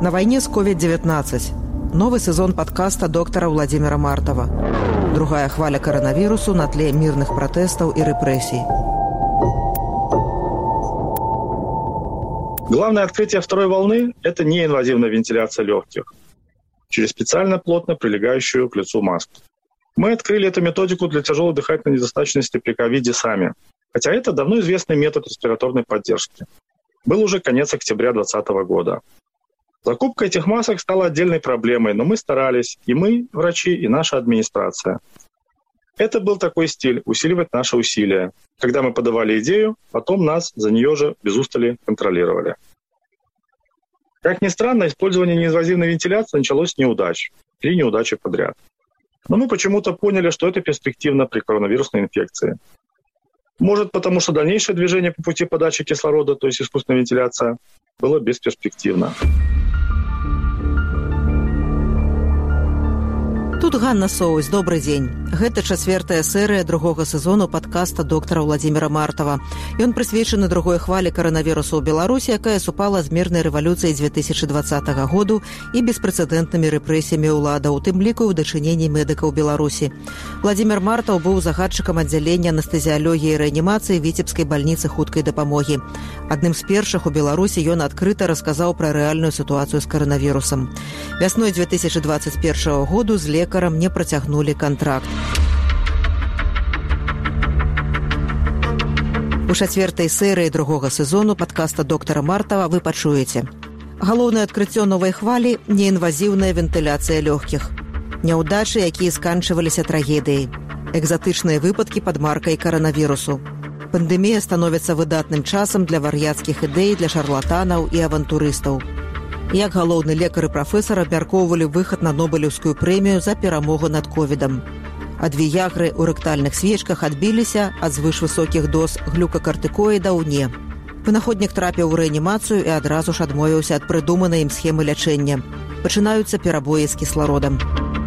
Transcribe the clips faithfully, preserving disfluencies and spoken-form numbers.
На войне с ковид девятнадцать. Новый сезон подкаста доктора Владимира Мартова. Другая хваля коронавирусу на тле мирных протестов и репрессий. Главное открытие второй волны – это неинвазивная вентиляция легких через специально плотно прилегающую к лицу маску. Мы открыли эту методику для тяжелой дыхательной недостаточности при ковиде сами, хотя это давно известный метод респираторной поддержки. Был уже конец октября двадцатого года. Закупка этих масок стала отдельной проблемой, но мы старались, и мы, врачи, и наша администрация. Это был такой стиль – усиливать наши усилия. Когда мы подавали идею, потом нас за нее же без устали контролировали. Как ни странно, использование неинвазивной вентиляции началось с неудач. Три неудачи подряд. Но мы почему-то поняли, что это перспективно при коронавирусной инфекции. Может, потому что дальнейшее движение по пути подачи кислорода, то есть искусственная вентиляция, было бесперспективно. Тут Ганна Соусь, добрый день. Гэта чацвёртая серыя другога сезону падкаста доктара Владимира Мартова. Ён прысвечаны другой хвалі каранавірусу ў Беларусі, якая супала з мірнай рэвалюцыяй две тысячи двадцатага году і беспрэцэдэнтнымі рэпрэсіямі ўладаў, у тым ліку ў дачыненні медыкаў Беларусі. Владимир Мартаў быў загадчыкам аддзялення анестэзіялогіі і рэанімацыі Віцебскай бальніцы хуткай дапамогі. Адным з першых у Беларусі ён адкрыта расказаў пра рэальную сітуацыю з каранавірусам. Вясной две тысячи двадцать первого году з лекарам не працягнулі кантракт. У чацвёртай серыі другога сезону падкаста доктара Мартава вы пачуеце. Галоўнае адкрыццё новай хвалі – неінвазіўная вентыляцыя лёгкіх. Няўдачы, якія сканчваліся трагедыяй. Экзатычныя выпадкі пад маркай каранавірусу. Пандэмія становіцца выдатным часам для вар'яцкіх ідэй, для шарлатанаў і авантурыстаў. Як галоўны лекар і прафесар абмяркоўвалі выхад на Нобелеўскую прэмію за перамогу над ковідам. Ад віягры ў рэктальных свечках адбіліся, ад звышвысокіх доз глюкакартыкоідаў не. Вынаходнік трапіў у рэанімацыю і адразу ж адмовіўся ад прыдуманай ім схемы лячэння. Пачынаюцца перабоі з кіслародам.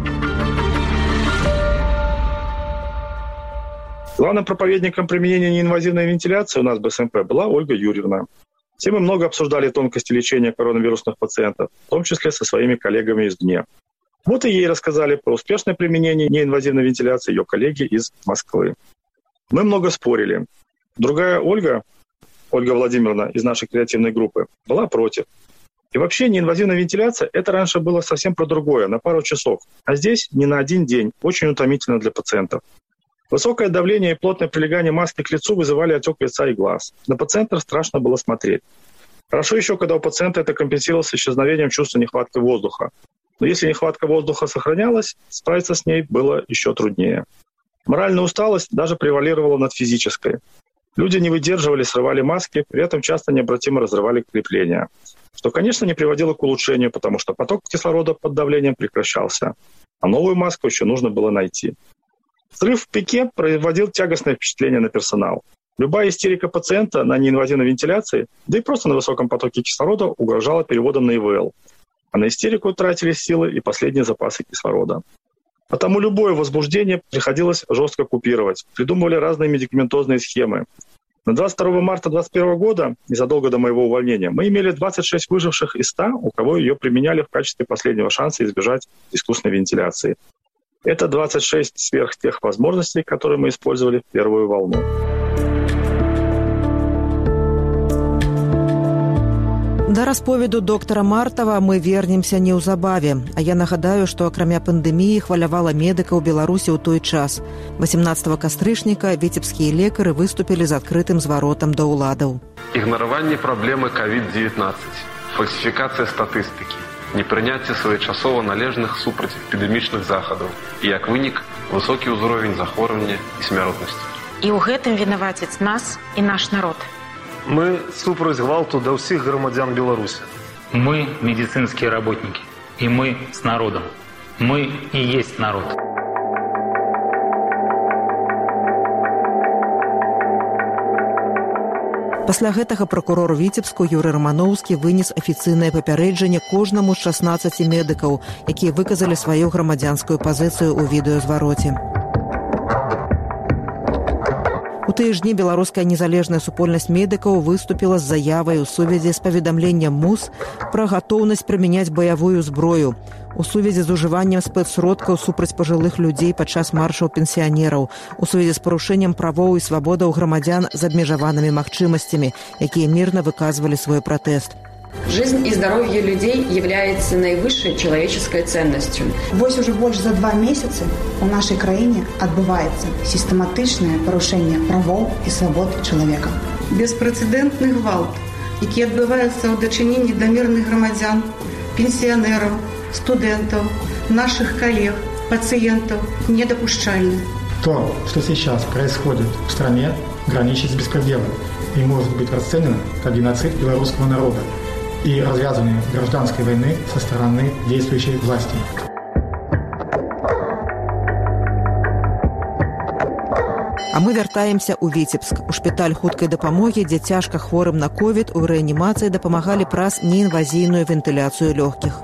Главным проповедником применения неинвазивной вентиляции у нас в бэ эс эм пэ была Ольга Юрьевна. Все мы много обсуждали тонкости лечения коронавирусных пациентов, в том числе со своими коллегами извне. Вот и ей рассказали про успешное применение неинвазивной вентиляции ее коллеги из Москвы. Мы много спорили. Другая Ольга, Ольга Владимировна из нашей креативной группы, была против. И вообще неинвазивная вентиляция – это раньше было совсем про другое, на пару часов. А здесь не на один день, очень утомительно для пациентов. Высокое давление и плотное прилегание маски к лицу вызывали отек лица и глаз. На пациента страшно было смотреть. Хорошо еще, когда у пациента это компенсировалось исчезновением чувства нехватки воздуха. Но если нехватка воздуха сохранялась, справиться с ней было еще труднее. Моральная усталость даже превалировала над физической. Люди не выдерживали, срывали маски, при этом часто необратимо разрывали крепления. Что, конечно, не приводило к улучшению, потому что поток кислорода под давлением прекращался. А новую маску еще нужно было найти. Срыв в пике производил тягостное впечатление на персонал. Любая истерика пациента на неинвазивной вентиляции, да и просто на высоком потоке кислорода угрожала переводом на и вэ эл. А на истерику тратились силы и последние запасы кислорода. Потому любое возбуждение приходилось жестко купировать. Придумывали разные медикаментозные схемы. На двадцать второго марта двадцать первого года, незадолго до моего увольнения, мы имели двадцать шесть выживших из ста, у кого ее применяли в качестве последнего шанса избежать искусственной вентиляции. Это двадцать шесть сверх тех возможностей, которые мы использовали в первую волну. Да расповеду доктара Мартава мы вернемся неўзабаве. А я нагадаю, што акрамя пандэміі хвалявала медыка ў Беларусі ў той час. восемнадцатого кастрычніка віцебскія лекары выступілі з адкрытым зваротам да ўладаў. Ігнараванне праблемы ковід девятнадцать, фальсіфікацыя статыстыкі, непрыняцце своечасова належных супрацьэпідэмічных захадаў і, як вынік, высокі ўзровень захворвання і смяротнасці. І ў гэтым вінавацяць нас і наш народ. Мы супраць гвалту да ўсіх грамадзян Беларусі. Мы медицинские работники, и мы с народом. Мы и есть народ. Пасля гэтага пракурор Віцебску Юрый Раманоўскі вынес афіцыйнае папярэджанне кожнаму з шаснаццаці медыкаў, якія выказалі сваю грамадзянскую пазіцыю ў відэазвароце. У тыя ж дні беларуская незалежная супольнасць медыкаў выступіла з заявай у сувязі з паведамленнем МУС пра гатоўнасць прымяняць баявую зброю у сувязі з ужываннем спецсродкаў супраць пажылых людзей падчас маршаў пенсіянераў, у сувязі з парушэннем правоў і свабодаў грамадзян з абмежаванымі магчымасцямі, якія мірна выказвалі свой пратэст. Жизнь и здоровье людей является наивысшей человеческой ценностью. Вось уже больше за два месяца у нашей краине отбывается систематичное порушение правов и свобод человека. Беспрецедентный гвалт, який отбывается у дочинении до мирных громадян, пенсионеров, студентов, наших коллег, пациентов, недопущальны. То, что сейчас происходит в стране, граничит с беспределом и может быть расценено как геноцид белорусского народа и развязывание гражданской войны со стороны действующей власти. А мы вяртаемся ў Віцебск. У шпіталь хуткай дапамогі, дзе цяжка хворым на ковід, у рэанімацыі дапамагалі праз неінвазійную вентыляцыю лёгкіх.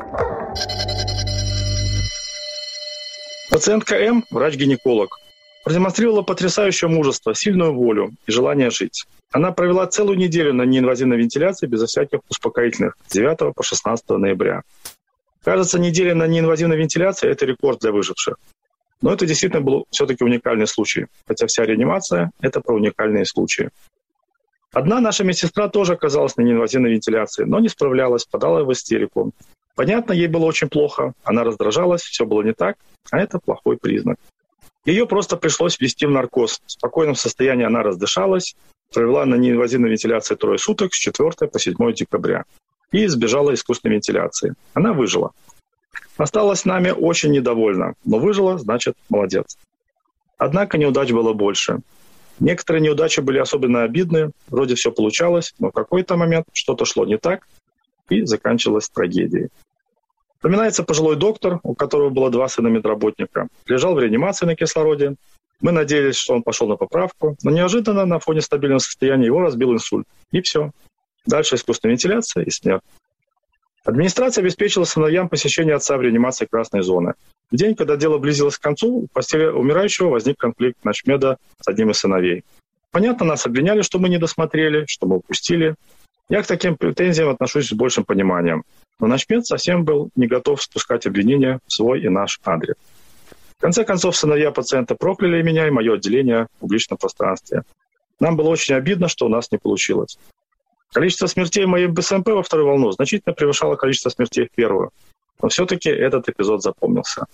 Пациентка М, врач-гинеколог, продемонстрировала потрясающее мужество, сильную волю и желание жить. Она провела целую неделю на неинвазивной вентиляции безо всяких успокоительных с девятого по шестнадцатое ноября. Кажется, неделя на неинвазивной вентиляции – это рекорд для выживших. Но это действительно был все-таки уникальный случай, хотя вся реанимация – это про уникальные случаи. Одна наша медсестра тоже оказалась на неинвазивной вентиляции, но не справлялась, подала в истерику. Понятно, ей было очень плохо, она раздражалась, все было не так, а это плохой признак. Ее просто пришлось ввести в наркоз. В спокойном состоянии она раздышалась, провела на неинвазивной вентиляции трое суток с четвёртого по седьмое декабря и избежала искусственной вентиляции. Она выжила. Осталась с нами очень недовольна, но выжила, значит, молодец. Однако неудач было больше. Некоторые неудачи были особенно обидны, вроде все получалось, но в какой-то момент что-то шло не так и заканчивалось трагедией. Вспоминается пожилой доктор, у которого было два сына медработника. Лежал в реанимации на кислороде. Мы надеялись, что он пошел на поправку, но неожиданно на фоне стабильного состояния его разбил инсульт. И все. Дальше искусственная вентиляция и смерть. Администрация обеспечила сыновьям посещение отца в реанимации красной зоны. В день, когда дело близилось к концу, у постели умирающего возник конфликт начмеда с одним из сыновей. Понятно, нас обвиняли, что мы не досмотрели, что мы упустили. Я к таким претензиям отношусь с большим пониманием. Но начмед совсем был не готов спускать обвинения в свой и наш адрес. В конце концов, сыновья пациента прокляли меня и мое отделение в публичном пространстве. Нам было очень обидно, что у нас не получилось. Количество смертей в моей БСМП во вторую волну значительно превышало количество смертей в первую. Но все-таки этот эпизод запомнился.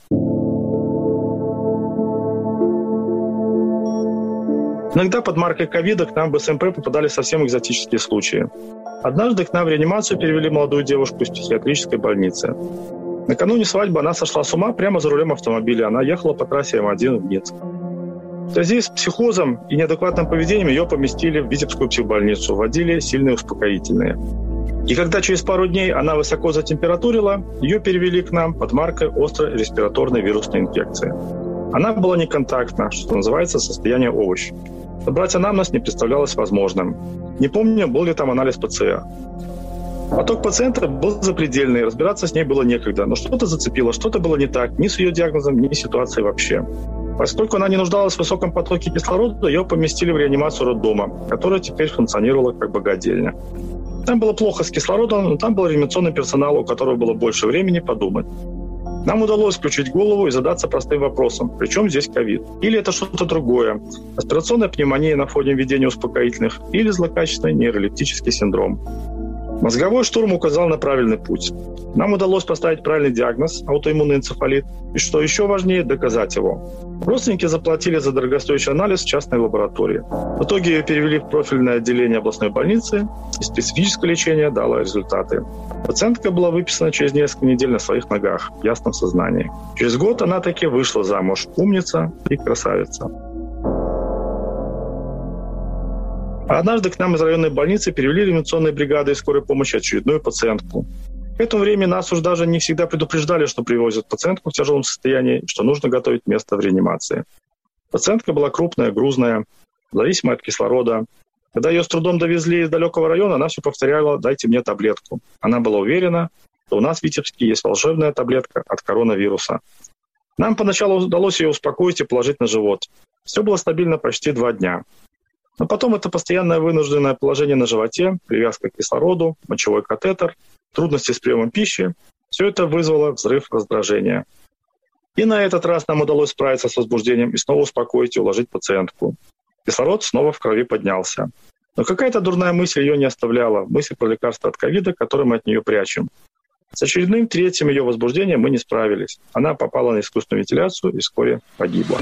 Иногда под маркой ковида к нам в БСМП попадали совсем экзотические случаи. Однажды к нам в реанимацию перевели молодую девушку из психиатрической больницы. Накануне свадьбы она сошла с ума прямо за рулем автомобиля. Она ехала по трассе М один в Минск. В связи с психозом и неадекватным поведением ее поместили в Витебскую психбольницу, вводили сильные успокоительные. И когда через пару дней она высоко затемпературила, ее перевели к нам под маркой острой респираторной вирусной инфекции. Она была неконтактна, что называется состояние овощ. Собрать анамнез не представлялось возможным. Не помню, был ли там анализ ПЦР. Поток пациента был запредельный, разбираться с ней было некогда, но что-то зацепило, что-то было не так, ни с ее диагнозом, ни с ситуацией вообще. Поскольку она не нуждалась в высоком потоке кислорода, ее поместили в реанимацию роддома, которая теперь функционировала как богадельня. Там было плохо с кислородом, но там был реанимационный персонал, у которого было больше времени подумать. Нам удалось включить голову и задаться простым вопросом, при чем здесь ковид? Или это что-то другое? Аспирационная пневмония на фоне введения успокоительных или злокачественный нейролептический синдром? Мозговой штурм указал на правильный путь. Нам удалось поставить правильный диагноз – аутоиммунный энцефалит, и, что еще важнее, доказать его. Родственники заплатили за дорогостоящий анализ в частной лаборатории. В итоге ее перевели в профильное отделение областной больницы, и специфическое лечение дало результаты. Пациентка была выписана через несколько недель на своих ногах, в ясном сознании. Через год она таки вышла замуж. Умница и красавица. А однажды к нам из районной больницы перевели реанимационные бригады и скорой помощи очередную пациентку. К этому времени нас уж даже не всегда предупреждали, что привозят пациентку в тяжелом состоянии, что нужно готовить место в реанимации. Пациентка была крупная, грузная, зависимая от кислорода. Когда ее с трудом довезли из далекого района, она все повторяла: «Дайте мне таблетку». Она была уверена, что у нас в Витебске есть волшебная таблетка от коронавируса. Нам поначалу удалось ее успокоить и положить на живот. Все было стабильно почти два дня. Но потом это постоянное вынужденное положение на животе, привязка к кислороду, мочевой катетер, трудности с приемом пищи – все это вызвало взрыв раздражения. И на этот раз нам удалось справиться с возбуждением и снова успокоить и уложить пациентку. Кислород снова в крови поднялся. Но какая-то дурная мысль ее не оставляла, мысль про лекарство от ковида, которое мы от нее прячем. С очередным третьим ее возбуждением мы не справились. Она попала на искусственную вентиляцию и вскоре погибла.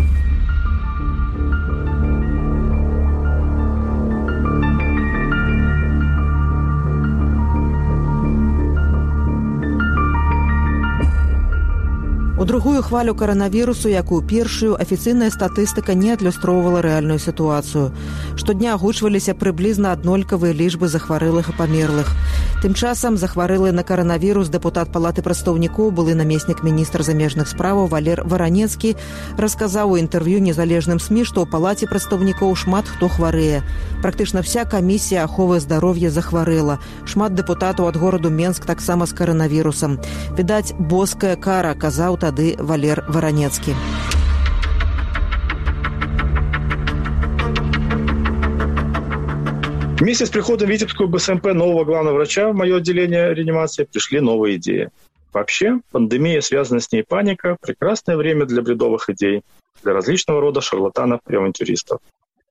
У другую хвалю каранавірусу, як у першую, афіцыйная статыстыка не адлюстроўвала рэальную сітуацыю. Штодня агучваліся прыблізна аднолькавыя лічбы захварэлых і памерлых. Тым часам захварэлы на каранавірус дэпутат Палаты прадстаўнікоў, былы намеснік міністра замежных справаў Валер Варанецкі, расказаў у інтэрв'ю незалежным СМІ, што ў Палаце прадстаўнікоў шмат хто хварэе. Практычна вся камісія аховы здароўя захварэла. Шмат дэпутатаў ад гораду Менск таксама з каранавірусам. Відаць, боская кара, казаў тады Валер Варанецкі. Вместе с приходом в Витебскую БСМП нового главного врача в мое отделение реанимации пришли новые идеи. Вообще, пандемия, связанная с ней паника – прекрасное время для бредовых идей, для различного рода шарлатанов и авантюристов.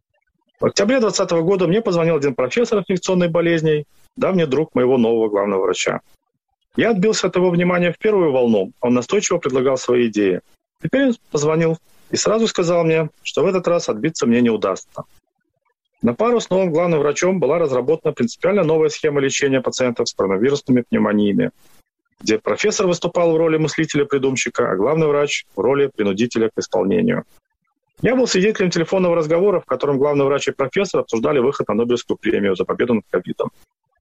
В октябре двадцатого года мне позвонил один профессор инфекционных болезней, давний друг моего нового главного врача. Я отбился от его внимания в первую волну, он настойчиво предлагал свои идеи. Теперь он позвонил и сразу сказал мне, что в этот раз отбиться мне не удастся. На пару с новым главным врачом была разработана принципиально новая схема лечения пациентов с коронавирусными пневмониями, где профессор выступал в роли мыслителя-придумщика, а главный врач в роли принудителя к исполнению. Я был свидетелем телефонного разговора, в котором главный врач и профессор обсуждали выход на Нобелевскую премию за победу над ковидом.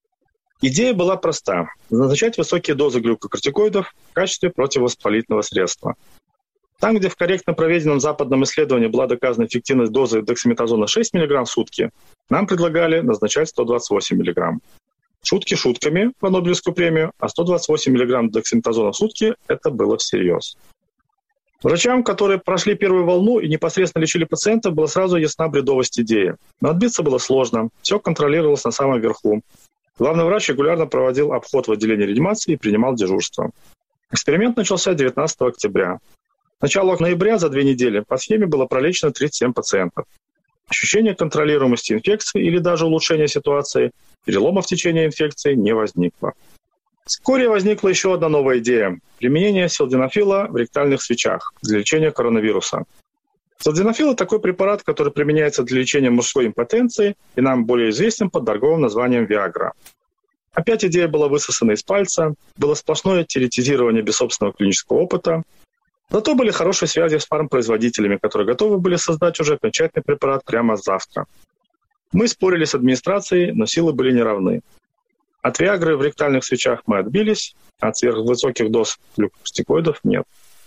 Идея была проста – назначать высокие дозы глюкокортикоидов в качестве противовоспалительного средства. Там, где в корректно проведенном западном исследовании была доказана эффективность дозы дексаметазона шесть миллиграмм в сутки, нам предлагали назначать сто двадцать восемь миллиграмм. Шутки шутками по Нобелевскую премию, а сто двадцать восемь миллиграмм дексаметазона в сутки – это было всерьез. Врачам, которые прошли первую волну и непосредственно лечили пациентов, была сразу ясна бредовость идеи. Но отбиться было сложно, все контролировалось на самом верху. Главный врач регулярно проводил обход в отделении реанимации и принимал дежурство. Эксперимент начался девятнадцатого октября. С начала ноября за две недели по схеме было пролечено тридцать семь пациентов. Ощущения контролируемости инфекции или даже улучшения ситуации, перелома в течение инфекции не возникло. Вскоре возникла еще одна новая идея – применение силденафила в ректальных свечах для лечения коронавируса. Силденафил – это такой препарат, который применяется для лечения мужской импотенции и нам более известен под торговым названием Viagra. Опять идея была высосана из пальца, было сплошное теоретизирование без собственного клинического опыта. Зато были хорошие связи с фармпроизводителями, которые готовы были создать уже окончательный препарат прямо завтра. Мы спорили с администрацией, но силы были неравны. От Viagra в ректальных свечах мы отбились, а от сверхвысоких доз глюкокортикоидов нет.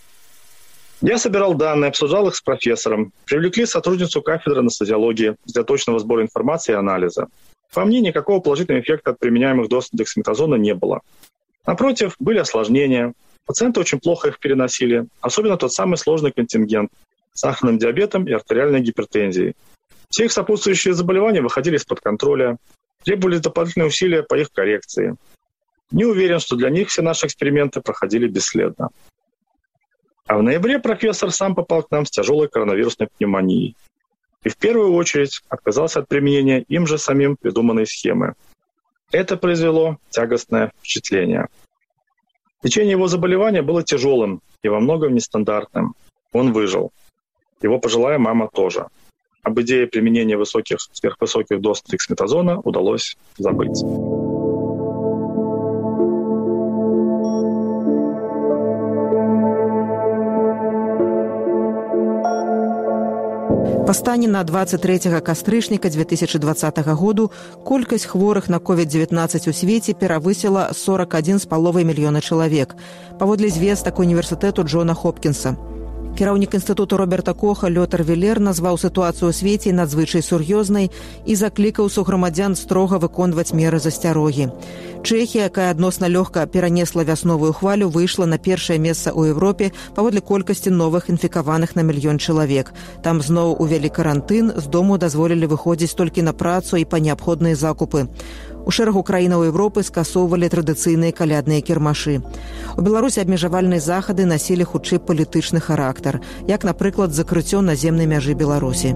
Я собирал данные, обсуждал их с профессором, привлекли сотрудницу кафедры анестезиологии для точного сбора информации и анализа. По мне, никакого положительного эффекта от применяемых доз дексаметазона не было. Напротив, были осложнения. Пациенты очень плохо их переносили, особенно тот самый сложный контингент с сахарным диабетом и артериальной гипертензией. Все их сопутствующие заболевания выходили из-под контроля, требовались дополнительные усилия по их коррекции. Не уверен, что для них все наши эксперименты проходили бесследно. А в ноябре профессор сам попал к нам с тяжелой коронавирусной пневмонией. И в первую очередь отказался от применения им же самим придуманной схемы. Это произвело тягостное впечатление. Лечение его заболевания было тяжелым и во многом нестандартным. Он выжил. Его пожилая мама тоже. Об идее применения высоких, сверхвысоких доз дексаметазона удалось забыть. Па стане на двадцать трэцяга кастрычніка две тысячи двадцатага году колькасць хворых на ковід дзевятнаццаць у свеце перавысіла сорок один з паловай мільёна чалавек, паводле звестак універсітэту Джона Хопкінса. Кіраўнік інстытуту Роберта Коха Лётар Вілер назваў сітуацыю ў свеце надзвычай сур'ёзнай і заклікаў сugрамадзян строга выконваць меры засцярогі. Чэхія, якая адносна лёгка перанесла вясновую хвалю, выйшла на першае месца ў Еўропе паводле колькасці новых інфікаваных на мільён чалавек. Там зноў увялі карантын, з дому дазволілі выходзіць толькі на працу і па неабходныя закупы. У шэрагу краінаў Еўропы скасоўвалі традыцыйныя калядныя кірмашы. У Беларусі абмежавальныя захады насілі хутчэй палітычны характар, як, напрыклад, закрыццё наземнай мяжы Беларусі.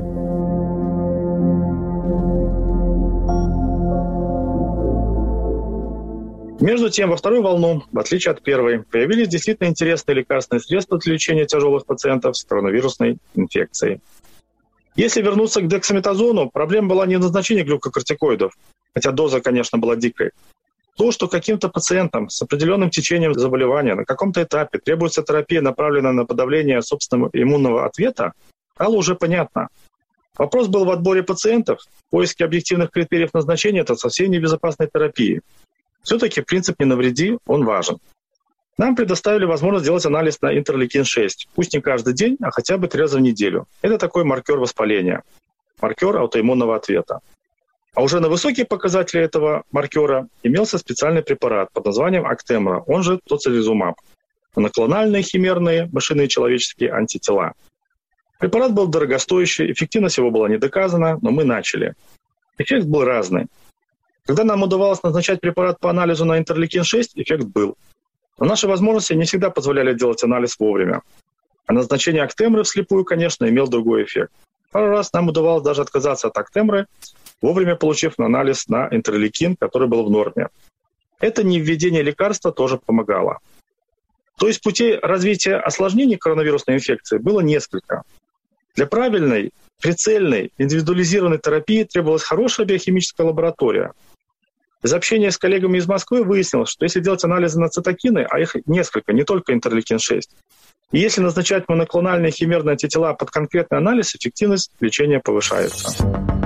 Между тем, во вторую волну, в отличие от первой, появились действительно интересные лекарственные средства для лечения тяжелых пациентов с коронавирусной инфекцией. Если вернуться к дексаметазону, проблема была не в назначении глюкокортикоидов, хотя доза, конечно, была дикой. То, что каким-то пациентам с определенным течением заболевания на каком-то этапе требуется терапия, направленная на подавление собственного иммунного ответа, стало уже понятно. Вопрос был в отборе пациентов, в поиске объективных критериев назначения это совсем не безопасной терапии. Все-таки принцип «не навреди», он важен. Нам предоставили возможность сделать анализ на интерлейкин шесть. Пусть не каждый день, а хотя бы три раза в неделю. Это такой маркер воспаления, маркер аутоиммунного ответа. А уже на высокие показатели этого маркера имелся специальный препарат под названием Актемра, он же тоцилизумаб. Моноклональные химерные мышиные человеческие антитела. Препарат был дорогостоящий, эффективность его была не доказана, но мы начали. Эффект был разный. Когда нам удавалось назначать препарат по анализу на интерлейкин шесть, эффект был. Но наши возможности не всегда позволяли делать анализ вовремя. А назначение Актемры вслепую, конечно, имел другой эффект. Пару раз нам удавалось даже отказаться от Актемры, вовремя получив анализ на интерлейкин, который был в норме. Это невведение лекарства тоже помогало. То есть путей развития осложнений коронавирусной инфекции было несколько. Для правильной, прицельной, индивидуализированной терапии требовалась хорошая биохимическая лаборатория. Из общения с коллегами из Москвы выяснилось, что если делать анализы на цитокины, а их несколько, не только интерлейкин шесть, и если назначать моноклональные химерные антитела под конкретный анализ, эффективность лечения повышается.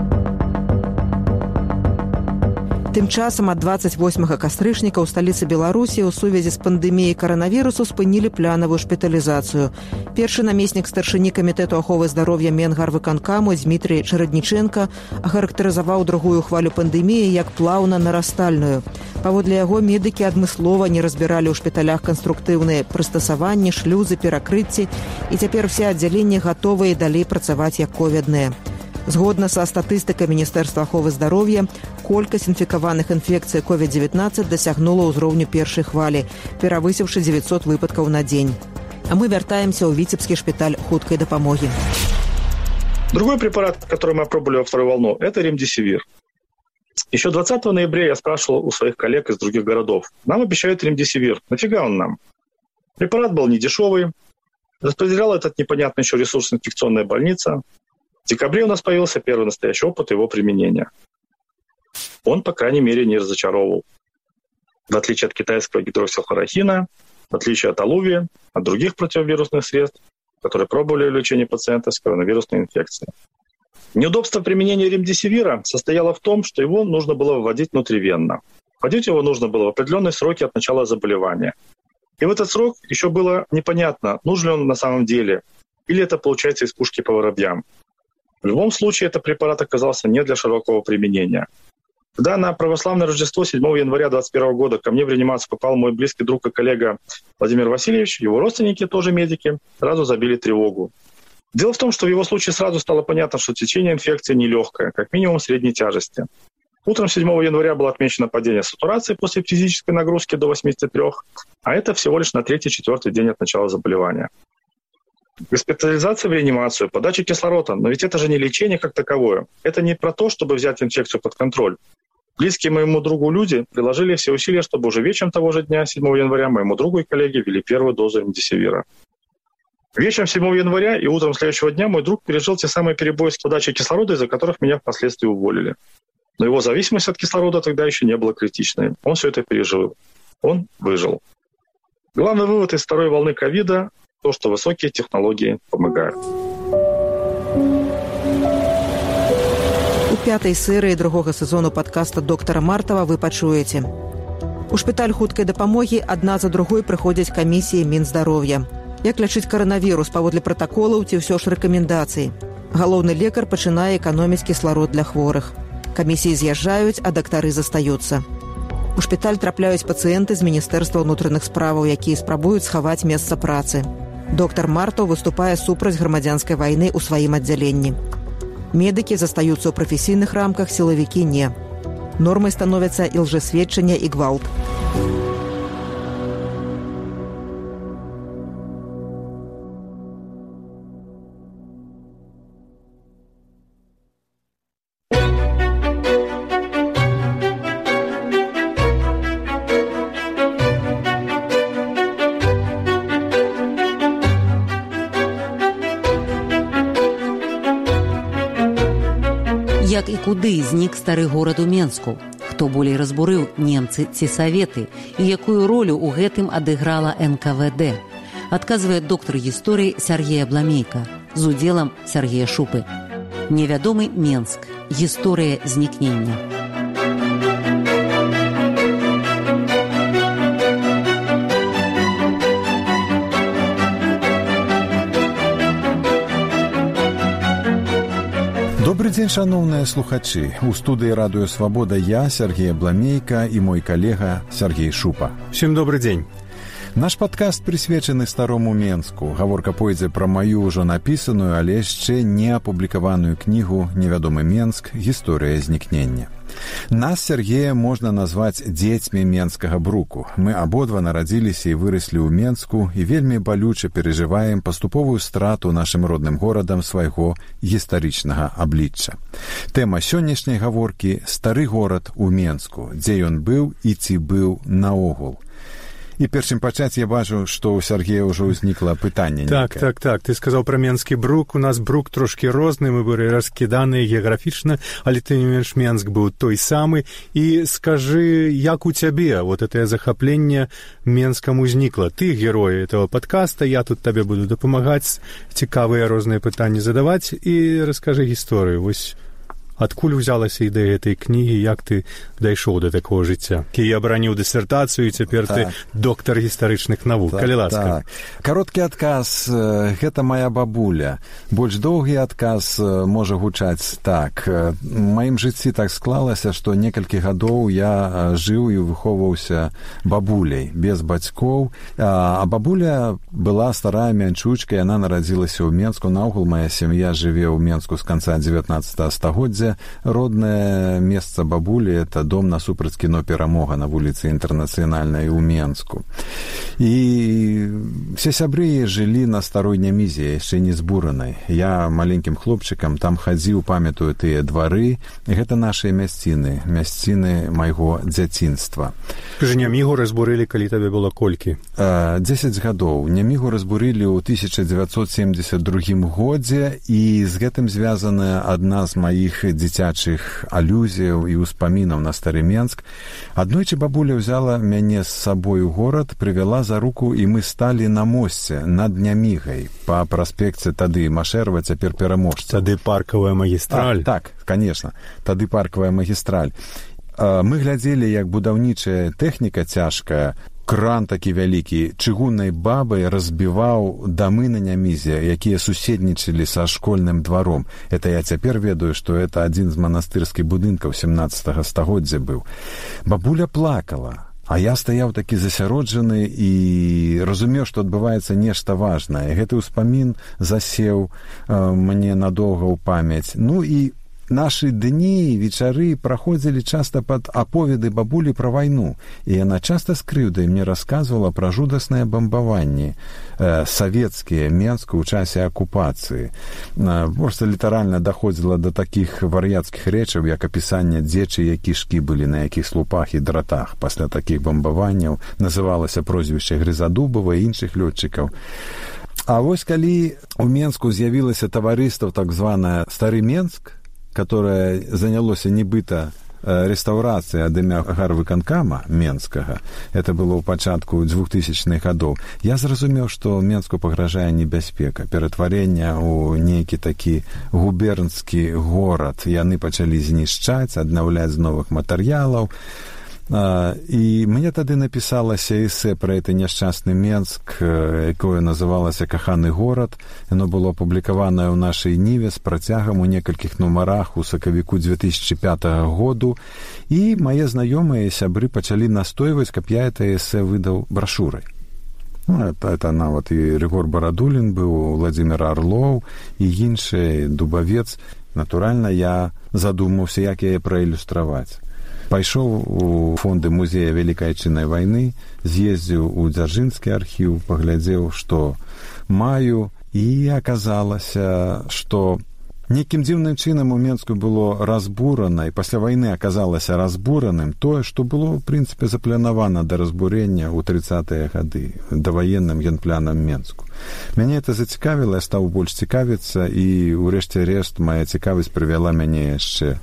Тым часам ад двадцать восьмага кастрычніка ў сталіцы Беларусі ў сувязі з пандэміяй каранавірусу спынілі планавую шпіталізацыю. Першы намеснік старшыні камітэту аховы здароўя Менгарвыканкаму Дмітрый Чарадніченка ахарактарызаваў другую хвалю пандэміі як плаўна нарастальную. Паводле яго медыкі адмыслова не разбіралі ў шпіталях канструктыўныя прыстасаванні, шлюзы, перакрыцці, і цяпер все аддзяленні гатовыя далей працаваць як ковідныя. Згодна са статыстыкай Міністэрства аховы здароўя, колькасць інфікаваных інфекцыяй ковід дзевятнаццаць дасягнула ўзроўню першай хвалі, перавысіўшы дзевяцьсот выпадкаў на дзень. А мы вяртаемся ў Віцебскі шпіталь хуткай дапамогі. Другой препарат, который мы опробовали во вторую волну, это ремдисивир. Еще двадцатого ноября я спрашивал у своих коллег из других городов. Нам обещают ремдисивир. Нафига он нам? Препарат был недешевый. Распределяла этот непонятный еще ресурс инфекционная больница. В декабре у нас появился первый настоящий опыт его применения. Он, по крайней мере, не разочаровывал. В отличие от китайского гидроксихлорохина, в отличие от алувия, от других противовирусных средств, которые пробовали в лечении пациентов с коронавирусной инфекцией. Неудобство применения ремдисивира состояло в том, что его нужно было вводить внутривенно. Вводить его нужно было в определенные сроки от начала заболевания. И в этот срок еще было непонятно, нужен ли он на самом деле, или это получается из пушки по воробьям. В любом случае, этот препарат оказался не для широкого применения. Когда на православное Рождество седьмого января двадцать первого года ко мне в реанимацию попал мой близкий друг и коллега Владимир Васильевич, его родственники, тоже медики, сразу забили тревогу. Дело в том, что в его случае сразу стало понятно, что течение инфекции нелегкое, как минимум средней тяжести. Утром седьмого января было отмечено падение сатурации после физической нагрузки до восьмидесяти трёх, а это всего лишь на третий-четвертый день от начала заболевания. Госпитализация в реанимацию, подача кислорода, но ведь это же не лечение как таковое. Это не про то, чтобы взять инфекцию под контроль. Близкие моему другу люди приложили все усилия, чтобы уже вечером того же дня, седьмого января, моему другу и коллеге ввели первую дозу ремдисивира. Вечером седьмого января и утром следующего дня мой друг пережил те самые перебои с подачей кислорода, из-за которых меня впоследствии уволили. Но его зависимость от кислорода тогда еще не была критичной. Он все это пережил. Он выжил. Главный вывод из второй волны ковида – то, что высокие технологии помогают. У пятай серыі другога сезону падкаста доктара Мартава вы пачуеце. У шпіталь хуткай дапамогі адна за другой прыходзяць камісіі Мінздароўя. Як лячыць каранавірус паводле пратаколаў ці ўсё ж рэкамендацый? Галоўны лекар пачынае эканоміць кісларод для хворых. Камісіі з'язджаюць, а дактары застаюцца. У шпіталь трапляюць пацыенты з Міністэрства ўнутраных справаў, якія спрабуюць схаваць месца працы. Доктар Мартаў выступае супраць грамадзянскай вайны ў сваім аддзяленні. Медыкі застаюцца ў прафесійных рамках, сілавікі не. Нормай становяцца і лжэсведчанне, і гвалт. Як і куды знік стары горад у Менску? Хто болей разбурыў, немцы ці саветы? І якую ролю ў гэтым адыграла эн ка вэ дэ? Адказвае доктар гісторыі Сяргей Абламейка з удзелам Сяргея Шупы. Невядомы Менск. Гісторыя знікнення. Добрый дзень, шановныя слухачы. У студыі Радыё Свабода я, Сяргей Абламейка, і мой калега Сяргей Шупа. Всем добрый дзень. Наш падкаст прысвечаны старому Менску. Гаворка пойдзе пра маю ўжо напісаную, але яшчэ не апублікаваную кнігу «Невядомы Менск. Гісторыя знікнення». Нас, Сергея, можна назваць дзецьмі менскага бруку. Мы абодва нарадзіліся і выраслі ў Менску і вельмі балюча перажываем паступовую страту нашым родным горадам свайго гістарычнага аблічча. Тэма сённяшняй гаворкі «Стары горад у Менску», дзе ён быў і ці быў наогул. І першым пачаць я бачу, што ў Сяргея ўжо ўзнікла пытанне. Так, так, так. Ты сказаў пра менскі брук. У нас брук трошкі розны, мы былі раскіданыя геаграфічна, але тым не менш Менск быў той самы. І скажы, як у цябе вот это захапленне Менскам узнікла? Ты герой этого падкаста, я тут табе буду дапамагаць, цікавыя розныя пытанні задаваць і раскажы гісторыю. Вось адкуль узялася ідэя гэтай кнігі, як ты дайшоў да такого жыцця? Я абараніў дысертацыю, і цяпер так. Ты доктар гістарычных навук. Так, калі ласка. Так. Кароткі адказ, гэта моя бабуля. Больш доўгі адказ можа гучаць так. У маім жыцці так склалася, што некалькі гадоў я жыў і выхоўваўся бабуляй, без бацькоў. А бабуля была старая мянчучка, яна нарадзілася ў Менску. Наогул моя сям'я жыве ў Менску з канца дзевятнаццатага стагоддзя. Роднае месца бабулі – это дом насупраць кіно «Перамога» на вуліцы Інтэрнацыянальнай у Менску. І все сябры жылі на старой Нямізе, яшчэ не збуранай. Я маленькім хлопчыкам там хадзіў, памятаю тыя двары. Гэта нашыя мясціны, мясціны майго дзяцінства. Скажы, Нямігу разбурылі, калі табе было колькі? дзесяць гадоў. Нямігу разбурылі ў тысяча дзевяцьсот семдзесят другім годзе, і з гэтым звязаная адна з маіх дзіцячых алюзіяў і ўспамінаў на стары Менск. Аднойчы бабуля ўзяла мяне з сабой у горад, прывяла за руку, і мы сталі на мосце над Нямігай па праспекце тады Машэрава, цяпер Пераможца. Тады паркавая магістраль. А, так, конечно, тады паркавая магістраль. А, мы глядзелі, як будаўнічая тэхніка цяжкая, кран такі вялікі, чыгуннай бабай разбіваў дамы на Нямізе, якія суседнічалі са школьным дваром. Это я цяпер ведаю, што это адзін з манастырскіх будынкаў сямнаццатага стагоддзя быў. Бабуля плакала, а я стаяў такі засяроджаны і разумеў, што адбываецца нешта важнае. Гэты ўспамін засеў э, мне надоўга ў памяць. Ну і нашы дні, вечары праходзілі часта пад аповеды бабулі пра вайну, і яна часта з крыўдай мне расказвала пра жудасныя бамбаванні э, савецкія Менску ў часе акупацыі. Э, просто літаральна даходзіла да такіх вар'яцкіх рэчаў, як апісанне дзечы, які кішкі былі на якіх слупах і дратах пасля такіх бамбаванняў. Называлася прозвішча Грызадубава і іншых лётчыкаў. А вось калі у Менску з'явілася таварыства так званае «Стары Менск», которое занялося нібыта рэстаўрацыяй ад імя гарвыканкама Менскага, это было ў пачатку двухтысячных гадоў, я зразумеў, што Менску пагражае небяспека, ператварэння ў нейкі такі губернскі горад. Яны пачалі знішчаць, аднаўляць з новых матэрыялаў. І мне тады напісалася эсэ пра гэты няшчасны Менск, якое называлася «Каханы горад». Яно было апублікаванае ў нашай ніве з працягам у некалькіх нумарах у сакавіку две тысячи пятого году. І мае знаёмыя сябры пачалі настойваць, каб я гэта эсэ выдаў брашурай. Ну, это, это нават і Рыгор Барадулін быў, Владзімир Арлоў і іншы, Дубавец. Натуральна, я задумаўся, як яе праілюстраваць. Пайшоў у фонды музея Вялікай Адчыннай вайны, з'ездзіў у Дзяржынскі архіў, паглядзеў, што маю, і аказалася, што некім дзіўным чынам у Менску было разбурана, і пасля вайны аказалася разбураным тое, што было, ў прынцыпе, запланавана да разбурення ў трыццатыя гады даваенным генпланам Менску. Мяне это зацікавіла, я стаў больш цікавіцца, і ўрэшце рэшт мая цікавасць прывяла мяне яшчэ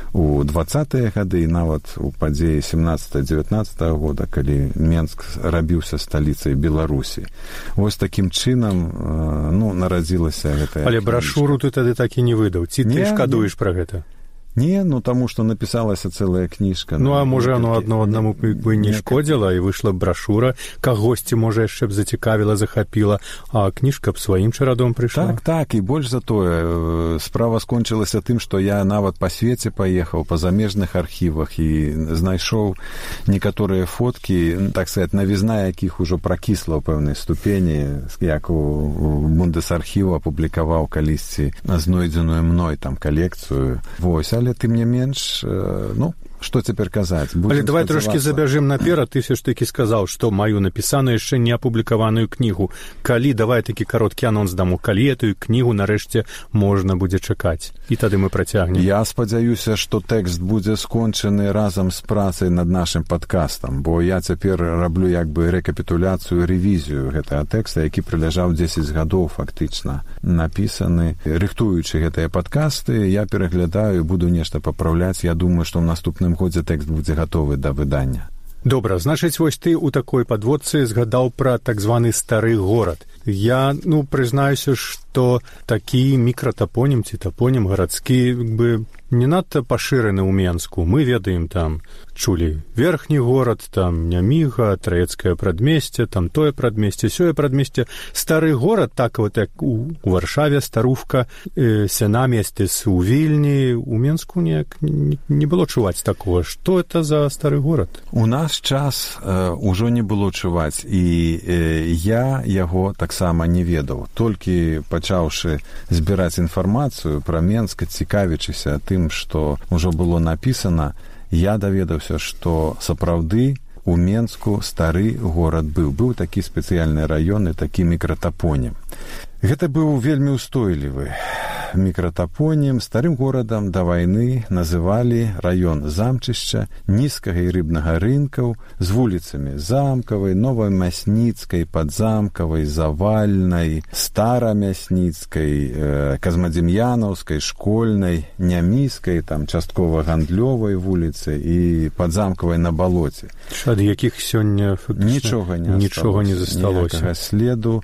у двадцатыя гады і нават у падзеі семнадцатага-дзевятнаццатага года, калі Менск рабіўся сталіцай Беларусі. Вось такім чынам, ну, нарадзілася гэтая Але кніжка. Брашуру ты тады так і не выдаў. Ці ты шкадуеш пра гэта? Не, ну таму што напісалася цэлая кніжка. Ну, а можа, оно адно аднаму бы не шкодзіла, і выйшла брашура, кагосьці, можа, яшчэ б зацікавіла, захапіла, а кніжка б сваім чарадом прыйшла. Так, так, і больш за тое, справа скончылася тым, што я нават па свеце паехаў, па замежных архівах, і знайшоў некаторыя фоткі, так сказать, навізна якіх ужо пракісла ў пэўнай ступені, як у Бундесархіў апублікаваў калісьці знойдзеную мной там калекцыю. Вось, але тым не менш, ну, што цяпер казаць? Але давай трошкі забяжым наперад. Ты все ж такі сказаў, што маю напісаную яшчэ не апублікаваную кнігу. Калі, давай такі кароткі анонс даму, калі эту кнігу нарэшце можна будзе чакаць? І тады мы працягнем. Я спадзяюся, што тэкст будзе скончаны разам з працай над нашым падкастам, бо я цяпер раблю як бы рэкапітуляцыю, рэвізію гэтага тэкста, які прыляжаў дзесяць гадоў фактычна напісаны. Рыхтуючы гэтыя падкасты, я пераглядаю і буду нешта папраўляць. Я думаю, што ў наступным годзе тэкст будзе гатовы да выдання. Добра, значыць, вось ты ў такой падводцы згадаў пра так званы стары горад. Я, ну, прызнаюся, што такі мікратапонім ці тапонім гарадскі бы не надта пашыраны ў Менску. Мы ведаем, там чулі верхні горад, там Няміга, Траецкае прадмесце, там тое прадмесце, сёе прадмесце. Стары горад, так вот як у, у Варшаве, Старówka, э, Сенаместес у Вільні, у Менску неяк не, не было чуваць такого. Што это за стары горад? У наш час э, ужо не было чуваць, і э, я яго таксама не ведаў. Толькі пачаўшы збіраць інфармацыю пра Менск, цікавячыся тым, што ўжо было напісана, я даведаўся, што сапраўды у Менску стары горад быў. Быў такі спецыяльны раён і такі мікратапонім. Гэта быў вельмі ўстойлівы мікратапонім. Старым горадам да вайны называлі раён замчышча, нізкага і рыбнага рынкаў, з вуліцамі Замкавай, Новай Мясніцкай, Падзамкавай, Завальнай, Старамясніцкай, э, Казмадзем'янаўскай, Школьнай, Няміскай, там часткова Гандлёвай вуліцы і Падзамкавай на балоце. Ад якіх сёння фактычна нічога не нічога не засталося. Ніякага следу.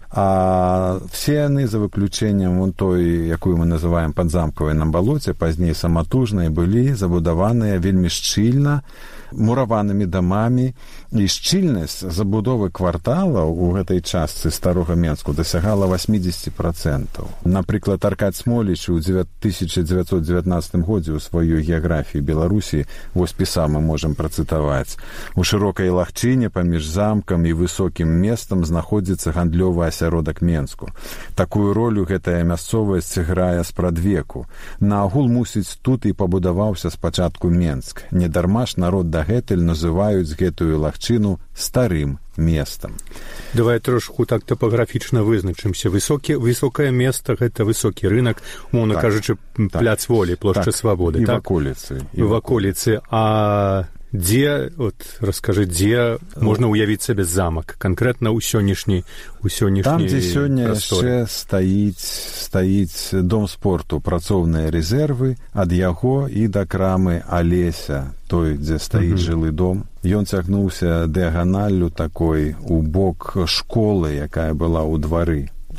А все яны, за выключэннем вон той, якую мы называем Падзамкавай на балоце, пазней саматужныя, былі забудаваныя вельмі шчыльна, мураванымі дамамі, і шчыльнасць забудовы кварталаў у гэтай частцы старога Менску дасягала восемьдесят процентов. Напрыклад, Аркадь Смоліч у тысяча дзевяцьсот дзевятнаццатым годзе ў сваёй геаграфіі Беларусі, вось пісаў, мы можам працытаваць: у шырокай лагчыне паміж замкам і высокім местам знаходзіцца гандлёвы асяродак Менску. Такую ролю гэтая мясцовасць грае спрадвеку. Наагул, мусіць, тут і пабудаваўся спачатку Менск. Недарма ж народ дагэтуль называюць гэтую лагчыну старым местам. Давай трошку так топаграфічна вызначымся. Высокі, высокае место — гэта высокі рынок, умоўна так, кажучы, так, пляц волі, плошча так, свабоды. І так? ваколіцы. І ваколіцы. А дзе, от, раскажы, дзе можна ўявіць сабе замак, канкрэтна ў сённяшняй у сённяшняй там, дзе сёння прасторы. Яшчэ стаіць, стаіць дом спорту, працоўныя рэзервы, ад яго і да крамы Алеся, той, дзе стаіць uh-huh. жылы дом. Ён цягнуўся дыяганаллю такой у бок школы, якая была ў двары.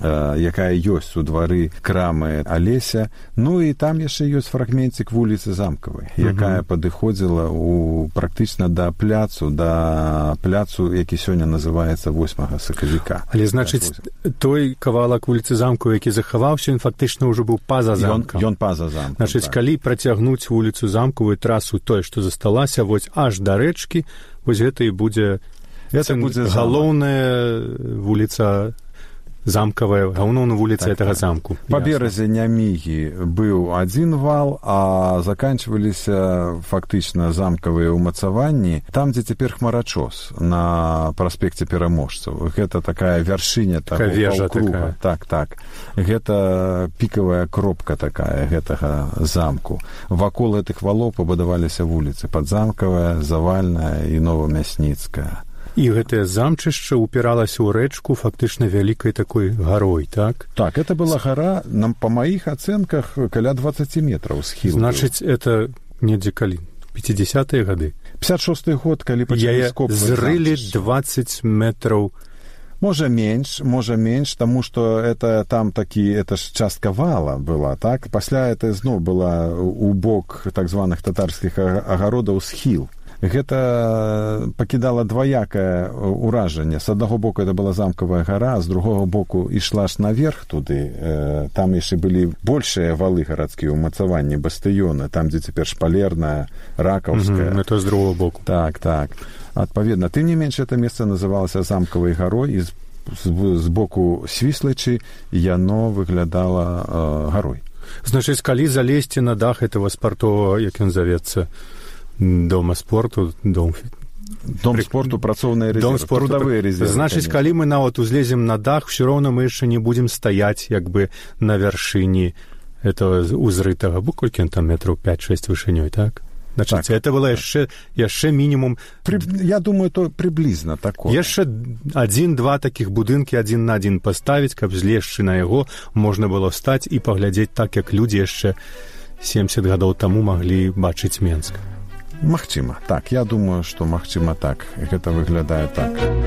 якая ёсць у двары крамы Алеся. Ну і там яшчэ ёсць фрагментик вуліцы Замкавай, якая угу. падыходзіла у практычна да пляцу, да пляцу, які сёння называецца восьмага сакавіка. Але, значыць, той кавалак вуліцы Замкавай, які захаваўся, ён фактычна ўжо быў па-за замкам. Ён, ён па-за замкам. Значыць, так. Калі працягнуць вуліцу Замкавую, трасу той, што засталася, вось аж да рэчкі, вось гэта і будзе, гэта будзе галоўная вуліца Замкавая, галоўная вуліца так, гэтага замку. Па беразе Нямігі быў адзін вал, а заканчваліся фактычна замкавыя ўмацаванні там, дзе цяпер хмарачос на праспекце Пераможцаў. Гэта такая вяршыня таго паўкруга. Так, так. Гэта пікавая кропка такая гэтага замку. Вакол гэтых валоў пабудаваліся вуліцы Падзамкавая, Завальная і Новамясніцкая. І гэтае замчышча упіралася ў рэчку фактычна вялікай такой гарой, так? Так, это была гара, нам па маіх ацэнках каля двадцать метраў схіл. Значыць, это недзе калі? пятидесятыя гады? пятьдесят шосты год, калі пачалі скопваць замчышча. Зрылі двадцать метраў. Можа менш, можа менш, таму што это там такі, это ж частка вала была, так? Пасля это зноў была у бок так званых татарскіх агародаў схіл. Гэта пакідала дваякае ўражанне. З аднаго боку это была замкавая гара, а з другога боку ішла ж наверх туды. Там яшчэ былі большыя валы гарадскія ўмацаванні, бастыёны, там, дзе цяпер Шпалерная, Ракаўская. Mm-hmm, это з другога боку. Так, так. Адпаведна, тым не менш, это месца называлася замкавай гарой, і з, з, з боку Свіслачы яно выглядала э, гарой. Значыць, калі залезці на дах этого спартового, як ён завецца, дома спорту, дом... Дом спорту, працоўныя резервы, трудовыя резервы. Значыць, конечно. Калі мы нават узлезем на дах, все роўно мы яшчэ не будзем стаяць як бы на вяршыні этого узрытага, бо колькі там метраў пять-шесть вышынёй, так? Значыць, так, это было яшчэ, яшчэ мінімум... При, я думаю, то приблизно такое. Яшчэ адзін-два такіх будынкі адзін на адзін паставіць, каб злезшы на яго можна было встаць і паглядзець так, як людзі яшчэ семьдесят гадоў таму маглі бачыць Менск. Магчыма, так, я думаю, што магчыма так, гэта выглядае так.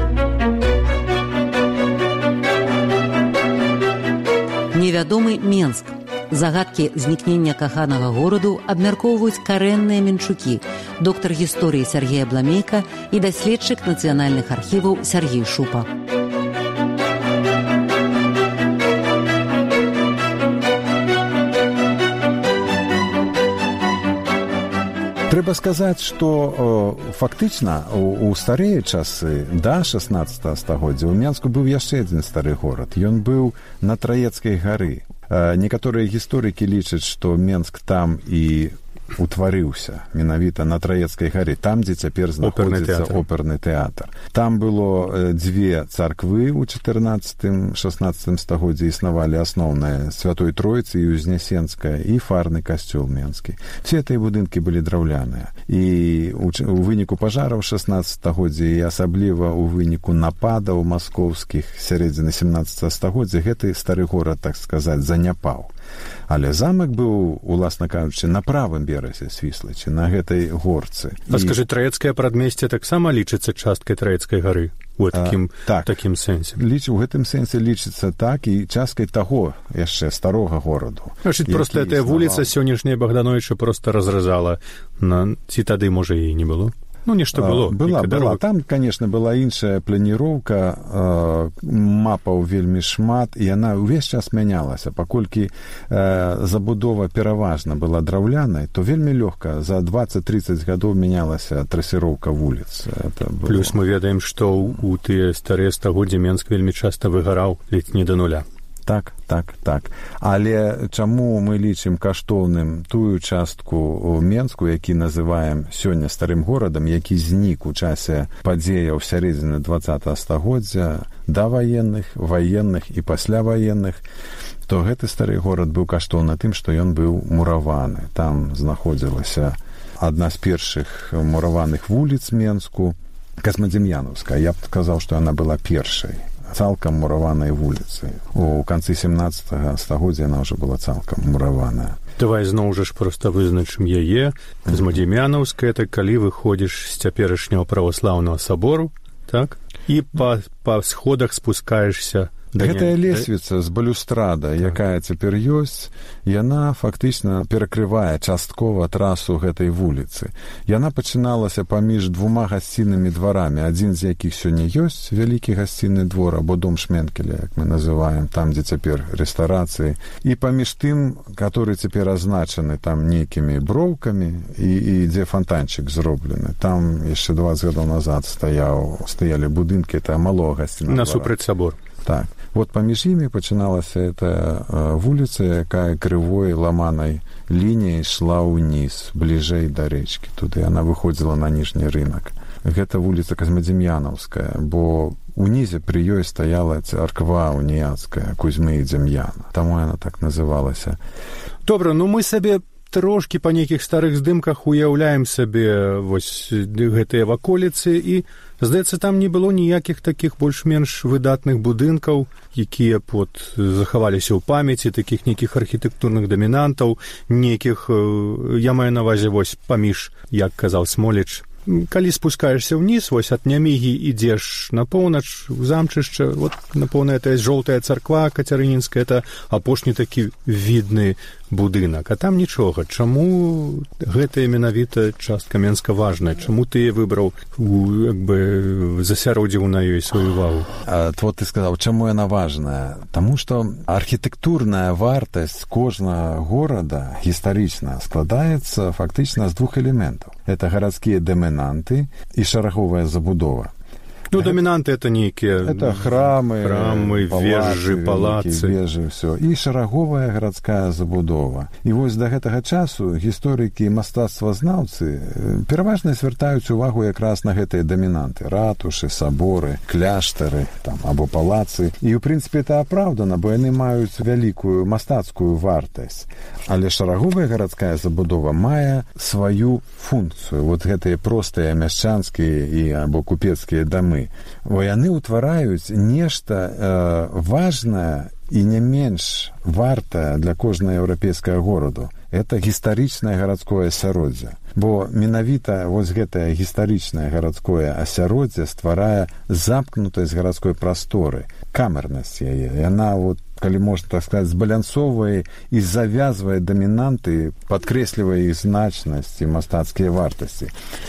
Невядомы Менск. Загадкі знікнення каханага гораду абмяркоўваюць карэнныя менчукі, доктар гісторыі Сергей Абламейка і даследчык нацыянальных архіваў Сергей Шупа. Трэба сказаць, што э, фактычна у, у старыя часы да шаснаццатага стагоддзя ў Менску быў яшчэ адзін стары горад. Ён быў на Траецкай гары. Э, некаторыя гісторыкі лічаць, што Менск там і утварыўся менавіта на Траецкай гары, там, дзе цяпер знаходзіцца оперны тэатр. Там было дзве царквы ў чатырнаццатым-шаснаццатым стагоддзі існавалі асноўныя Святой Троіцы і Узнесенская і фарны касцёл менскі. Все гэтыя будынкі былі драўляныя. І у, у выніку пажараў шаснаццатага стагоддзя і асабліва ў выніку нападаў маскоўскіх сярэдзіны сямнаццатага стагоддзя гэты стары горад, так сказаць, заняпаў. Але замак быў, уласна кажучы, на правым беразе Свіслачы, на гэтай горцы. А скажы, Траецкае прадмесце таксама лічыцца часткай Траецкай гары? У такім, а, так, такім сэнсе? Ліч, у гэтым сэнсе лічыцца так і часткай таго яшчэ старога гораду. Значыць, проста гэтая вуліца сённяшняя Богдановича проста разразала. На... Ці тады, можа, і не было? Ну, нешта было. Была, была. Там, конечно, была іншая планіроўка, э, мапаў вельмі шмат, і яна ўвесь час мянялася. Паколькі э, забудова пераважна была драўлянай, то вельмі лёгка за двадцать-тридцать гадоў мянялася трасіроўка вуліц. Плюс мы ведаем, што у тыя старыя стагоддзі Менск вельмі часта выгараў ледзь не да нуля. Так, так, так. Але чаму мы лічым каштоўным тую частку Менску, які называем сёння старым горадам, які знік у часе падзеяў сярэдзіны двадцатага стагоддзя, даваенных, ваенных і пасляваенных, то гэты стары горад быў каштоўны тым, што ён быў мураваны. Там знаходзілася адна з першых мураваных вуліц Менску, Касмадзем'янаўская. Я б сказаў, што яна была першай. Цалкам мураванай вуліцы. У канцы сямнаццатага стагоддзя яна ўжо была цалкам мураваная. Давай зноў жа ж проста вызначым яе. Касмадзем'янаўская, это калі выходзіш з цяперашняго праваслаўнага сабору, так? І па, па сходах спускаешся Гэтая лесвіца з балюстрада, якая цяпер ёсць, яна фактычна перакрывае часткова трасу гэтай вуліцы. Яна пачыналася паміж двума гасцінымі дварамі, адзін з якіх сёння ёсць, вялікі гасцінны двор, або дом Шменкеля, як мы называем, там, дзе цяпер рэстарацыі, і паміж тым, который цяпер азначаны там нейкімі броўкамі, і, і дзе фонтанчык зроблены. Там яшчэ дваццаць гадоў назад стаяў, стаялі будынкі, это малога гасціннага двара. Насупраць сабор. Так. Вот паміж імі пачыналася эта вуліца, якая крывой ламанай лініяй ішла ўніз, бліжэй да рэчкі. Туды яна выходзіла на ніжні рынак. Гэта вуліца Казмадзем'янаўская, бо унізе пры ёй стаяла царква уніяцкая Кузьмы і Дзем'яна. Таму яна так называлася. Добра, ну мы сабе трошкі па нейкіх старых здымках уяўляем сабе вось гэтыя ваколіцы, і здаецца, там не было ніякіх такіх больш-менш выдатных будынкаў, якія б захаваліся ў памяці, такіх нейкіх архітэктурных дамінантаў, нейкіх, я маю на ўвазе вось паміж, як казаў Смоліч, калі спускаешься ўніз, вось ад Нямігі ідзеш на поўнач, у замчышча, вот на поўна это жоўтая царква Кацярынінская, это апошні такі видны будынак, а там нічога. Чаму гэтая менавіта частка Менска важная? Чаму ты выбраў, як бы засяродзіў на ёй сваю увагу? А, вот ты сказаў, чаму яна важная? Таму што архітэктурная вартасць кожнага горада гістарычна складаецца фактычна з двух элементаў. Это гарадскія дамінанты і шараговая забудова. Ну, доминанты это некие... Это храмы, храмы палацы, вежы, палацы. Вежы, все. И шараговая гарадская забудова. И вось до гэтага часу гісторыкі і мастацтвазнаўцы пераважна звяртаюць увагу якраз на гэтыя дамінанты. Ратушы, саборы, кляштары, там, або палацы. І, ў прынцыпе, это апраўдана, бо яны маюць вялікую мастацкую вартасць. Але шараговая гарадская забудова мае сваю функцыю. Вот гэтыя простыя мяшчанскія і або купецкія дамы. Бо яны ўтвараюць нешта э, важнае і не менш вартае для кожнага еўрапейскага гораду. Это гістарычнае гарадское асяроддзе. Бо менавіта вось гэтае гістарычнае гарадское асяроддзе стварае замкнутасць гарадской прасторы, камернасць яе. Яна, вот, калі можна так сказаць, збалансоўвае і завязвае дамінанты, падкрэслівае іх значнасць і мастацкія вартасці.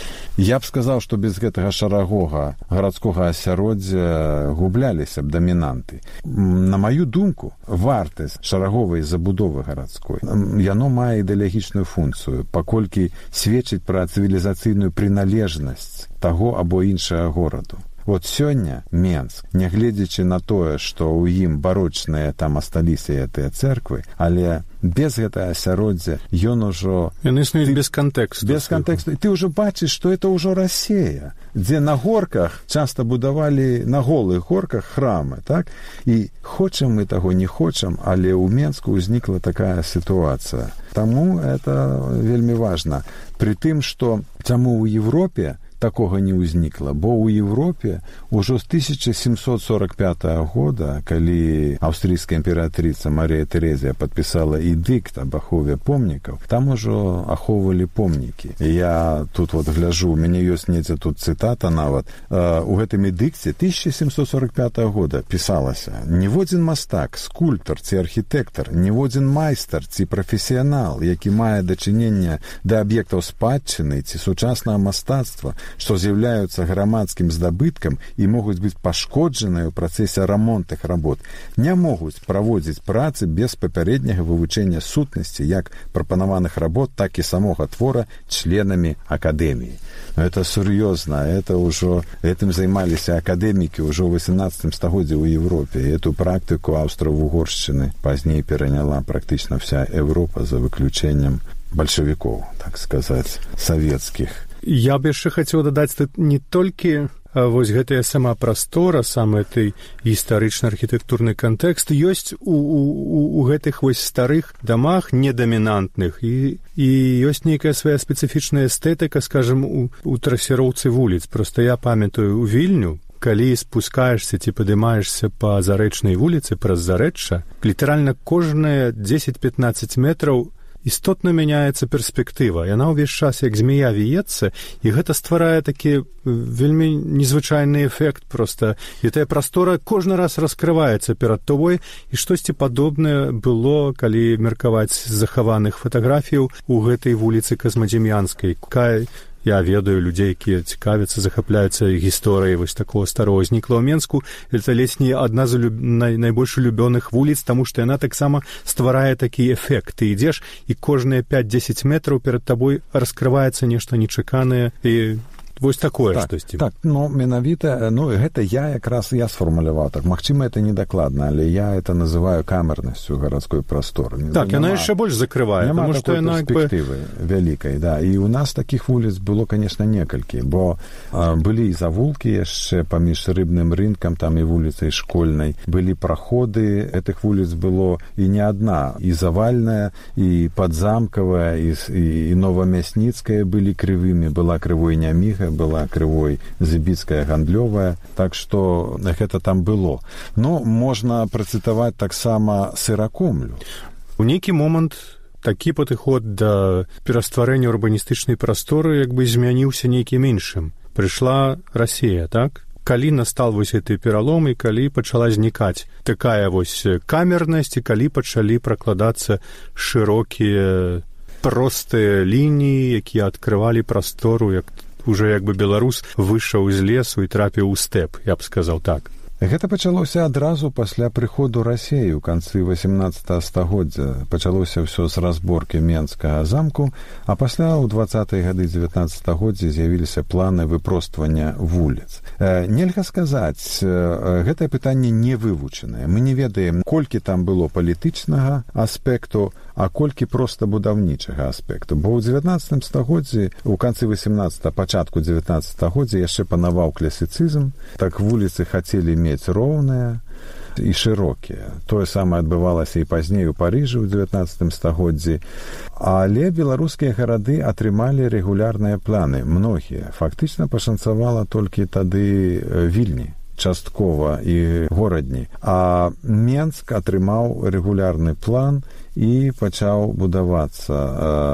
Я б сказаў, што без гэтага шарагога гарадскога асяроддзя губляліся б дамінанты. На маю думку, вартасць шараговай забудовы гарадской, яно мае ідэалагічную функцыю, паколькі сведчыць пра цывілізацыйную прыналежнасць таго або іншага гораду. Вот сёння Менск, нягледзячы на тое, што ў ім барочныя там асталіся гэтыя цэрквы, але без гэтага асяроддзя ён ужо... Яны існуюць без кантэксту. Без кантэксту. І ты ўжо бачыш, што это ўжо Расія, дзе на горках часта будавалі, на голых горках храмы, так? І хочам мы таго, не хочам, але ў Менску ўзнікла такая сітуацыя. Таму это вельмі важна. Пры тым, што таму ў Европе такога не ўзнікла, бо ў Европе ўжо з тысяча сямсот сорок пятага года, калі аўстрыйская імператрыца Марія Тэрэзія падпісала эдыкт аб ахове помнікаў, там ужо ахоўвалі помнікі. І я тут вот гляжу, у мяне ёсць недзе тут цытата нават. У гэтым эдыкце тысяча сямсот сорок пятага года пісалася: ніводзін мастак, скульптар ці архітэктар, ніводзін майстар ці прафесіянал, які мае дачыненне да аб'ектаў спадчыны ці сучаснага мастацтва, што з'яўляюцца грамадскім здабыткам і могуць быць пашкоджаныя ў працэсе рамонтных работ, не могуць праводзіць працы без папярэдняга вывучэння сутнасці як прапанаваных работ, так і самога твора членамі акадэміі. Это сур'ёзна, это ўжо гэтым займаліся акадэмікі ўжо ў васемнаццатым стагоддзі ў Европе. І эту практыку Аўстра-Вугоршчыны пазней пераняла практычна вся Европа, за выключэннем бальшавікоў, так сказаць, савецкіх. Я б яшчэ хацеў дадаць тут не толькі вось гэтая сама прастора, сам гэты гістарычна-архітэктурны кантэкст ёсць у, у, у гэтых вось старых дамах недамінантных, і, і ёсць нейкая свая спецыфічная эстэтыка, скажем, у, у трасіроўцы вуліц. Просто я памятаю у Вільню, калі спускаешься ці падымаешься па зарэчнай вуліцы праз зарэчча, літаральна кожныя дзесяць-пятнаццаць метраў істотна мяняецца перспектыва. Яна ўвесь час як змея віецца, і гэта стварае такі вельмі незвычайны эфект проста. І тая прастора кожны раз раскрываецца перад тобой, і штосьці падобнае было, калі меркаваць з захаваных фатаграфіяў у гэтай вуліцы Казмадзем'янскай. Кай я ведаю людзей, якія цікавяцца, захапляюцца гісторыяй вось такого старого знікла ў Менску. Это ледзь не адна з люб... най... найбольш улюбёных вуліц, таму што яна таксама стварае такі эфект. Ты ідзеш, і кожныя пяць-дзесяць метраў перад табой раскрываецца нешта нечаканае, і вось такое так, штосьці. Так, ну, менавіта, ну, гэта я якраз, я сфармуляваў так. Магчыма, это недакладна, але я это называю камернасцю гарадской прасторы. Так, яна яшчэ больш закрывае, тому што яна перспектывы бы... вялікай, да. І у нас такіх вуліц было, конечно, некалькі, бо а, былі і завулкі яшчэ паміж рыбным рынкам, там і вуліцай Школьнай, былі праходы, гэтых вуліц было і не адна, і Завальная, і Падзамкавая, і, і, і Новамясніцкая былі крывымі, была крывой Няміга, была крывой Зыбіцкая гандлёвая, так што гэта там было. Ну, можна працытаваць таксама Сыракомлю. У нейкі момант такі падыход да перастварэння урбаністычнай прасторы як бы змяніўся нейкім іншым. Прыйшла Расія, так? Калі настал вось гэты пералом, і калі пачала знікаць такая вось камернасць, і калі пачалі пракладацца шырокія простыя лініі, якія адкрывалі прастору, як уже як бы беларус выйшаў з лесу і трапіў у стэп, я б сказаў так. Гэта пачалося адразу пасля прыходу Расіі ў канцы васемнаццатага стагоддзя. Пачалося ўсё з разборкі Менскага замку, а пасля ў дваццатыя гады дзевятнаццатага годдзя з'явіліся планы выпроствання вуліц. Нельга сказаць, гэтае пытанне не вывучанае. Мы не ведаем, колькі там было палітычнага аспекту, а колькі проста будаўнічага аспекту. Бо ў дзевятнаццатым стагоддзі, у канцы васемнаццатага, пачатку дзевятнаццатага годдзя яшчэ панаваў класіцызм, так вуліцы хацелі мець роўныя і шырокія. Тое самае адбывалася і пазней у Парыжы ў дзевятнаццатым стагоддзі. Але беларускія гарады атрымалі рэгулярныя планы, многія. Фактычна пашанцавала толькі тады Вільні, часткова і горадні. А Менск атрымаў рэгулярны план і пачаў будавацца э,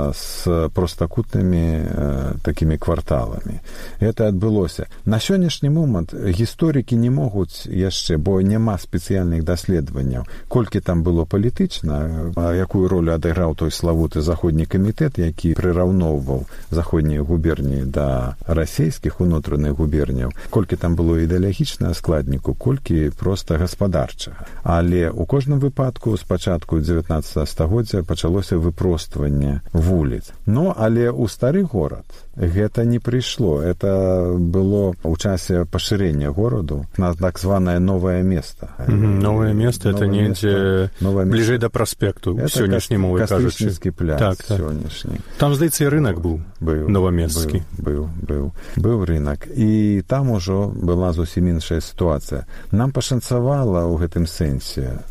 з простакутнымі э, такімі кварталамі. Гэта адбылося. На сённяшні момант гісторыкі не могуць яшчэ, бо няма спецыяльных даследаванняў, колькі там было палітычна, якую ролю адыграў той славуты заходні камітэт, які прыраўноўваў заходнія губерніі да расійскіх унутраных губерняў, колькі там было ідэалагічнага складніку, колькі проста гаспадарчага. Але ў кожным выпадку спачатку дзевятнаццатага стагоддзя пачалося выпростваванне вуліц. Ну, але ў стары горад гэта не прыйшло. Это было ў часе пашырэння гораду на так званае новае место. Mm-hmm. Новае место, это недзе бліжэй да праспекту, сённяшняй мовай кажучы. Кастрычніцкі пляц так, так. сённяшні. Там, здаецца, і рынак быў, быў новамесцкі. Быў, быў, быў. Быў рынак. І там ужо была зусім іншая сітуацыя. Нам пашанцавала ў гэтым сэнсе,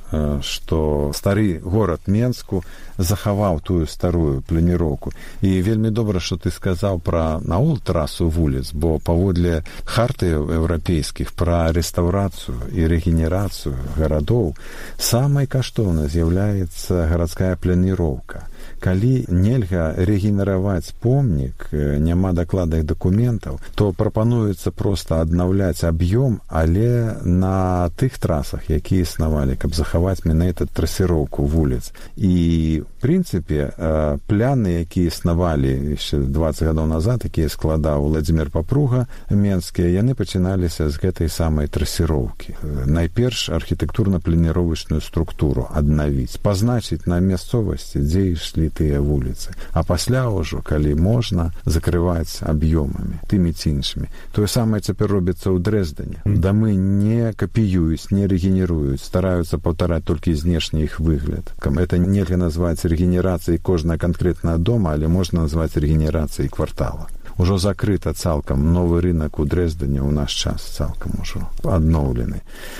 што стары горад Менску захаваў тую старую планіроўку. І вельмі добра, што ты сказаў пра наогул трасу вуліц, бо паводле харты еўрапейскіх пра рэстаўрацыю і рэгенерацыю гарадоў самай каштоўнай з'яўляецца гарадская планіроўка. Калі нельга рэгенераваць помнік, няма дакладных дакументаў, то прапануецца проста аднаўляць аб'ём, але на тых трасах, якія існавалі, каб захаваць менавіта трасіроўку вуліц. І, в прынцыпе, пляны, якія існавалі яшчэ дваццаць гадоў назад, якія складаў Владзімір Папруга менскія, яны пачыналіся з гэтай самай трасіроўкі. Найперш архітэктурна-планіровачную структуру аднавіць, пазначыць на мясцовасці, дзе ішлі тыя вуліцы. А пасля ўжо, калі можна, закрываць аб'ёмамі, тымі ці іншымі. Тое самае цяпер робіцца ў Дрэздане. Дамы не капіююць, не рэгенеруюць, стараюцца паўтараць толькі знешні іх выгляд. Это нельга назваць рэгенерацыяй кожнага канкрэтнага дома, але можна назваць рэгенерацыяй квартала. Ужо закрыта цалкам новы рынак у Дрэздане ў наш час, цалкам ужо адноўлены.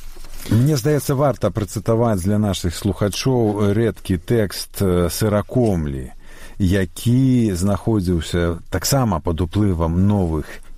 Мне здаецца, варта працытаваць для нашых слухачоў рэдкі тэкст Сыракомлі, які знаходзіўся таксама пад уплывам новых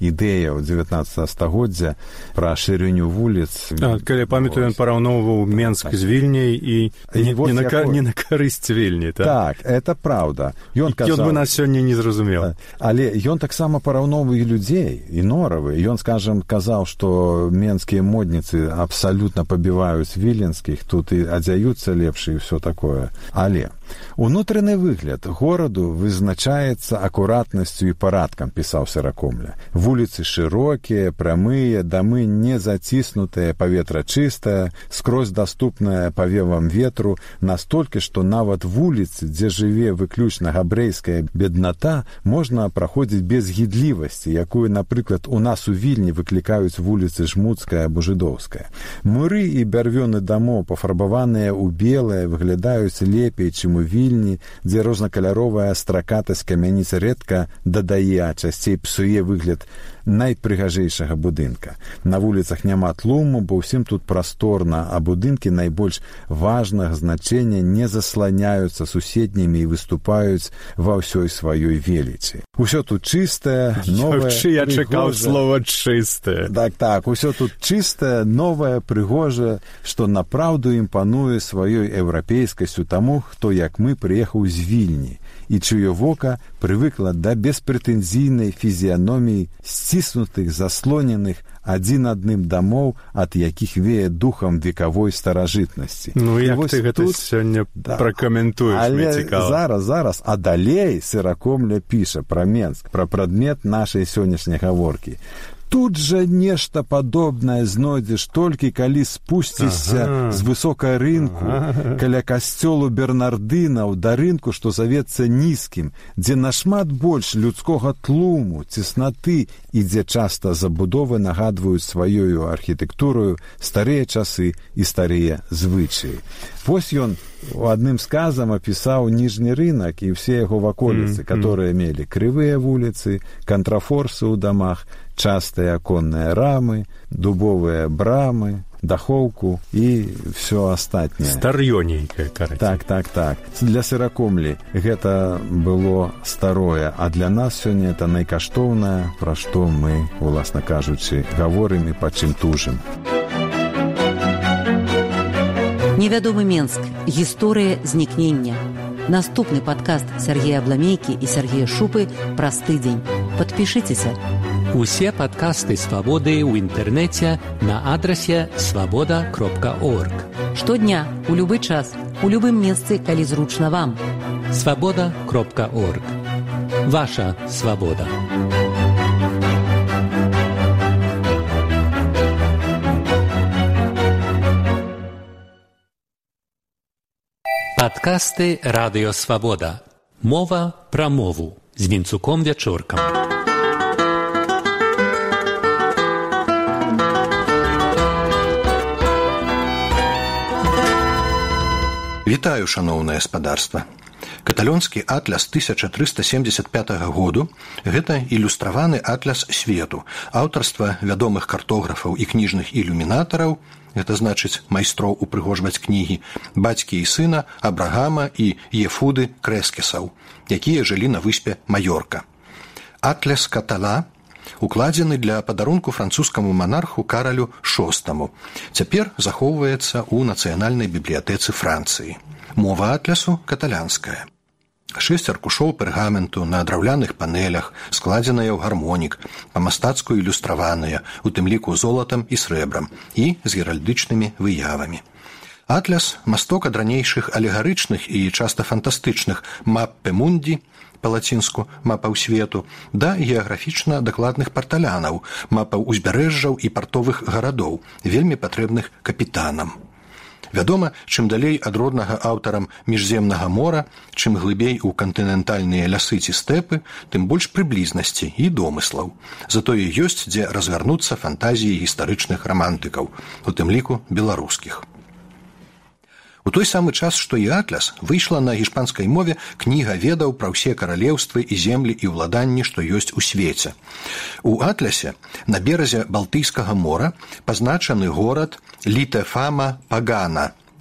ідэяў дзевятнаццатага стагоддзя пра шырыню вуліц. А, калі памятаю, ён параўноўваў Менск з Вільняй і, і не, не, на, якой... не на карысць Вільні. Так, так это праўда. Ён, казаў... ён бы нас сёння не зразумеў. Але ён таксама параўноўваў і людзей, і норавы. Ён, скажам, казаў, што менскія модніцы абсалютна пабіваюць віленскіх, тут і адзяюцца лепш і ўсё такое. Але унутраны выгляд гораду вызначаецца акуратнасцю і парадкам, пісаў Сыракомля. Вуліцы шырокія, прамыя, дамы не заціснутыя, паветра чыстае, скрозь даступнае павевам ветру, настолькі, што нават вуліцы, дзе жыве выключна габрэйская бедната, можна праходзіць без гідлівасці, якую, напрыклад, у нас у Вільні выклікаюць вуліцы Жмуцкая або Жыдоўская. Муры і бярвёны дамоў, пафарбаваныя ў белае, выглядаюць лепей, чым у Вільні, дзе рознакаляровая стракатасць камяніц рэдка дадае, а часцей псуе выгляд найпрыгажэйшага будынка. На вуліцах няма тлуму, бо ўсім тут прасторна, а будынкі найбольш важнага значэння не засланяюцца суседнімі і выступаюць ва ўсёй сваёй велічы. Усё тут чыстае, новае, я чакаў слова чыстае. Так, так, усё тут чыстае, новае, прыгожае, што напраўду імпануе сваёй еўрапейскасцю таму, хто, як мы, прыехаў з Вільні, і чыё вока прывыкла да беспрэтэнзійнай фізіяноміі сціснутых, заслоненых адзін адным дамоў, ад якіх вее духам векавой старажытнасці. Ну, і як ты гэта тут... сёння да. пракаментуеш, мне цікава. Зараз, зараз, а далей Сыракомля піша пра Менск, пра прадмет нашай сённяшняй гаворкі. Тут жа нешта падобнае знойдзеш толькі калі спусцішся ага. з высокай рынку, ага. каля касцёлу Бернардынаў да рынку, што завецца нізкім, дзе нашмат больш людскога тлуму, цеснаты і дзе часта забудовы нагадваюць сваёю архітэктурою старыя часы і старыя звычаі. Вось ён у адным сказам апісаў ніжні рынак і ўсе яго ваколіцы, mm, которые mm. мелі крывыя вуліцы, кантрафорсы ў дамах, частыя аконныя рамы, дубовыя брамы, дахоўку і ўсё астатняе. Старёненькае, карацей. Так, так, так. Для Сыракомлі гэта было старое, а для нас сёння это найкаштоўнае, пра што мы, уласна кажучы, гаворым і па чым тужым. Невядомы Менск. Гісторыя знікнення. Наступны падкаст Сергея Абламейкі і Сергея Шупы праз тыдзень. Падпішыцеся. Усе падкасты «Свабоды» ў інтэрнэце на адрасе свабода кропка орг. Штодня, у любы час, у любым месцы, калі зручна вам. свабода кропка орг. Ваша свабода. Падкасты «Радыё Свабода». Мова пра мову з Вінцуком Вячоркам. Вітаю, шаноўнае спадарства. Каталонскі атляс тысяча трыста семдзесят пятага году – гэта ілюстраваны атляс свету, аўтарства вядомых картографаў і кніжных ілюмінатараў, гэта значыць майстроў упрыгожваць кнігі, бацькі і сына Абрагама і Ефуды Крэскесаў, якія жылі на выспе Маёрка. Атляс Катала укладзены для падарунку французскаму манарху Каралю шостаму. Цяпер захоўваецца ў нацыянальнай бібліятэцы Францыі. Мова атлясу каталянская. Шэсць аркушоў пергаменту на драўляных панелях, складзеныя ў гармонік, па-мастацку ілюстраваныя, у тым ліку золатам і срэбрам, і з геральдычнымі выявамі. Атляс – масток ад ранейшых алегарычных і часта фантастычных «маппе мунді», па-лацінску «мапаў свету», да геаграфічна дакладных парталянаў, мапаў узбярэжжаў і партовых гарадоў, вельмі патрэбных капітанам. Вядома, чым далей ад роднага аўтарам міжземнага мора, чым глыбей у кантынентальныя лясы ці стэпы, тым больш прыблізнасці і домыслаў. Затое ёсць, дзе разгарнуцца фантазіі гістарычных рамантыкаў, у тым ліку беларускіх. У той самы час, што і атляс, выйшла на гішпанскай мове кніга ведаў пра ўсе каралеўствы і землі і ўладанні, што ёсць у свеце. У атлясе на беразе Балтыйскага мора пазначаны горад Літефама Пагана,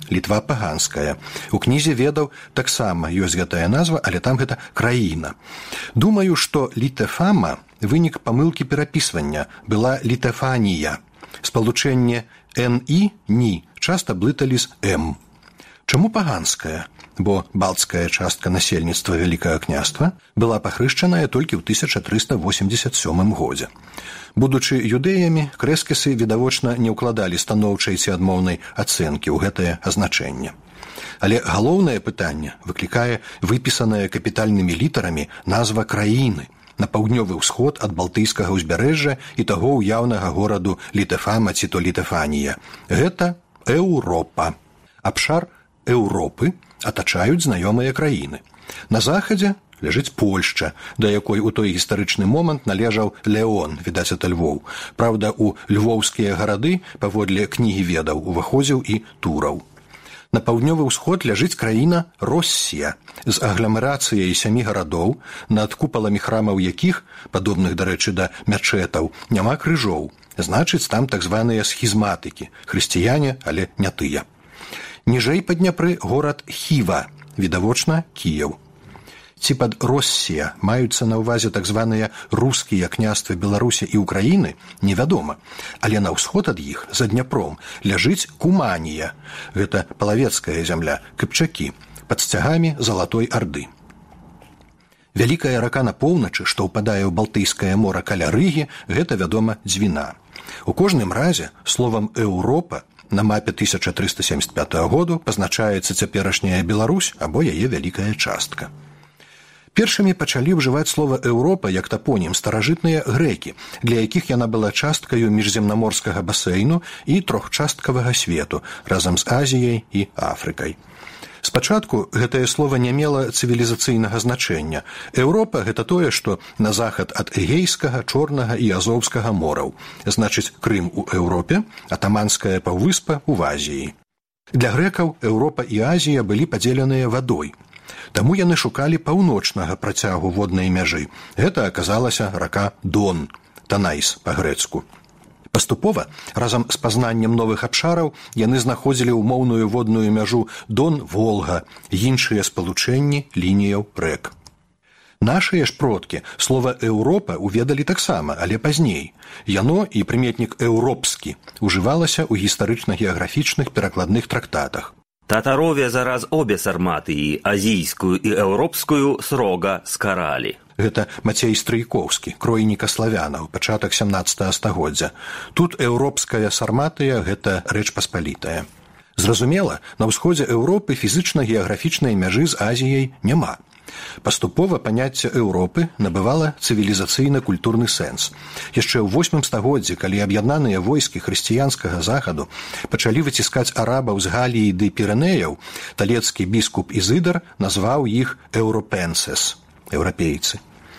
Літва паганская. У кнізе ведаў таксама ёсць гэтая назва, але там гэта краіна. Думаю, што літэфама вынік памылкі перапісвання была літэфанія. Спалучэнне «н-і» «ні» часта блыталі з «м». Чаму паганская? Бо балцкая частка насельніцтва Вялікага княства была пахрышчаная толькі ў тысяча трыста восемьдесят сёмым годзе. Будучы юдэямі, крэскісы відавочна не ўкладалі станоўчай ці адмоўнай ацэнкі ў гэтае азначэнне. Але галоўнае пытанне выклікае выпісаная капітальнымі літарамі назва краіны на паўднёвы ўсход ад балтыйскага ўзбярэжжа і таго ўяўнага гораду Літэфама ці то Літэфанія. Гэта Еўропа. Абшар Еўропы атачаюць знаёмыя краіны. На захадзе ляжыць Польшча, да якой у той гістарычны момант належаў Леон, відаць, это Львоў. Праўда, у львоўскія гарады, паводле кнігі ведаў, уваходзіў і Тураў. На паўднёвы ўсход ляжыць краіна Россія з агламерацыяй сямі гарадоў, над купаламі храмаў якіх, падобных, дарэчы, да мячэтаў, няма крыжоў. Значыць, там так званыя схізматыкі, хрысціяне, але не тыя. Ніжэй па Дняпры горад Хіва, відавочна Кіеў. Ці пад Россія маюцца на ўвазе так званыя рускія княствы Беларусі і Украіны, невядома. Але на ўсход ад іх, за Дняпром, ляжыць Куманія. Гэта палавецкая зямля, Кыпчакі, пад сцягамі Залатой Арды. Вялікая рака на поўначы, што ўпадае ў Балтыйскае мора каля Рыгі, гэта, вядома, Дзвіна. У кожным разе словам «Еўропа» на мапе тысяча трыста семьдесят пятого году пазначаецца цяперашняя Беларусь або яе вялікая частка. Першымі пачалі ўжываць слова «Еўропа» як тапонім старажытныя грэкі, для якіх яна была часткаю міжземнаморскага басейну і трохчасткавага свету разам з Азіяй і Афрыкай. Спачатку гэтае слова не мела цывілізацыйнага значэння. Еўропа – гэта тое, што на захад ад Эгейскага, Чорнага і Азоўскага мораў. Значыць, Крым у Еўропе, а Таманская паўвыспа ў Азіі. Для грэкаў Еўропа і Азія былі падзеленыя вадой. Таму яны шукалі паўночнага працягу воднай мяжы. Гэта аказалася рака Дон, Танайс па-грэцку. Паступова, разам з пазнаннем новых абшараў, яны знаходзілі ўмоўную водную мяжу Дон-Волга, іншыя спалучэнні лініяў рэк. Нашыя ж продкі слова «Еўропа» уведалі таксама, але пазней. Яно і прыметнік «еўропскі» ужывалася ў гістарычна-геаграфічных перакладных трактатах. Татарове зараз обе сарматыі, азійскую і еўропскую, срога скаралі. Гэта Мацей Стрыйкоўскі, кройніка славянаў, пачатак сямнаццатага стагоддзя. Тут еўропская сарматыя – гэта рэч паспалітая. Зразумела, на ўсходзе Еўропы фізычна-геаграфічнай мяжы з Азіяй няма. Паступова паняцце Еўропы набывала цывілізацыйна-культурны сэнс. Яшчэ ў восьмым стагоддзі, калі аб'яднаныя войскі хрысціянскага захаду пачалі выціскаць арабаў з Галіі ды Пірэнеяў, талецкі біскуп Ізыдар назваў іх «еўропенсес» – еўрапейцы.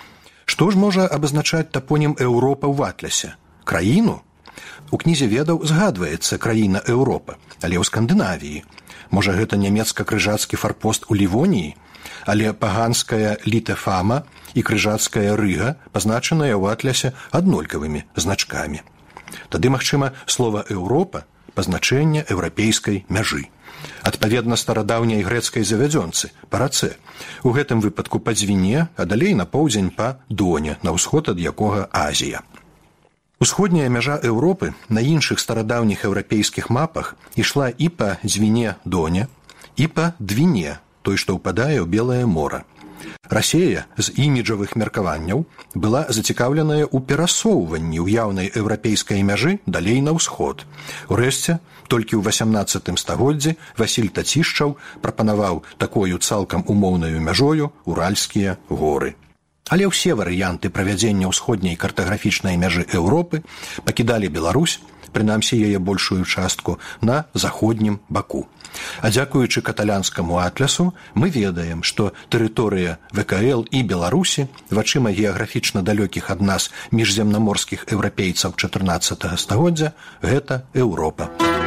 Што ж можа абазначаць тапонім Еўропа ў атласе? Краіну? У кнізе ведаў згадваецца краіна Еўропа, але ў Скандынавіі. Можа, гэта нямецка-крыжацкі фарпост у Лівоніі? Але паганская Літэфама і крыжацкая Рыга пазначаныя ў атласе аднолькавымі значкамі. Тады, магчыма, слова «Еўропа» – пазначэнне еўрапейскай мяжы. Адпаведна старадаўняй грэцкай завядзёнцы, па рацэ. У гэтым выпадку па Дзвіне, а далей на поўдзень па Доне, на ўсход ад якога Азія. Усходняя мяжа Еўропы на іншых старадаўніх еўрапейскіх мапах ішла і па Дзвіне-Доне, і па Двіне, той, што ўпадае ў Белае мора. Расея з іміджавых меркаванняў была зацікаўленая ў перасоўванні ўяўнай еўрапейскай мяжы далей на ўсход. Урэшце, толькі ў васямнаццатым стагоддзі Васіль Тацішчаў прапанаваў такою цалкам умоўнаю мяжою Уральскія горы. Але ўсе варыянты правядзення ўсходняй картаграфічнай мяжы Еўропы пакідалі Беларусь, прынамсі яе большую частку, на заходнім баку. А дзякуючы каталянскаму атлясу мы ведаем, што тэрыторыя ВКЛ і Беларусі вачыма геаграфічна далёкіх ад нас міжземнаморскіх еўрапейцаў чатырнаццатага стагоддзя – гэта Еўропа.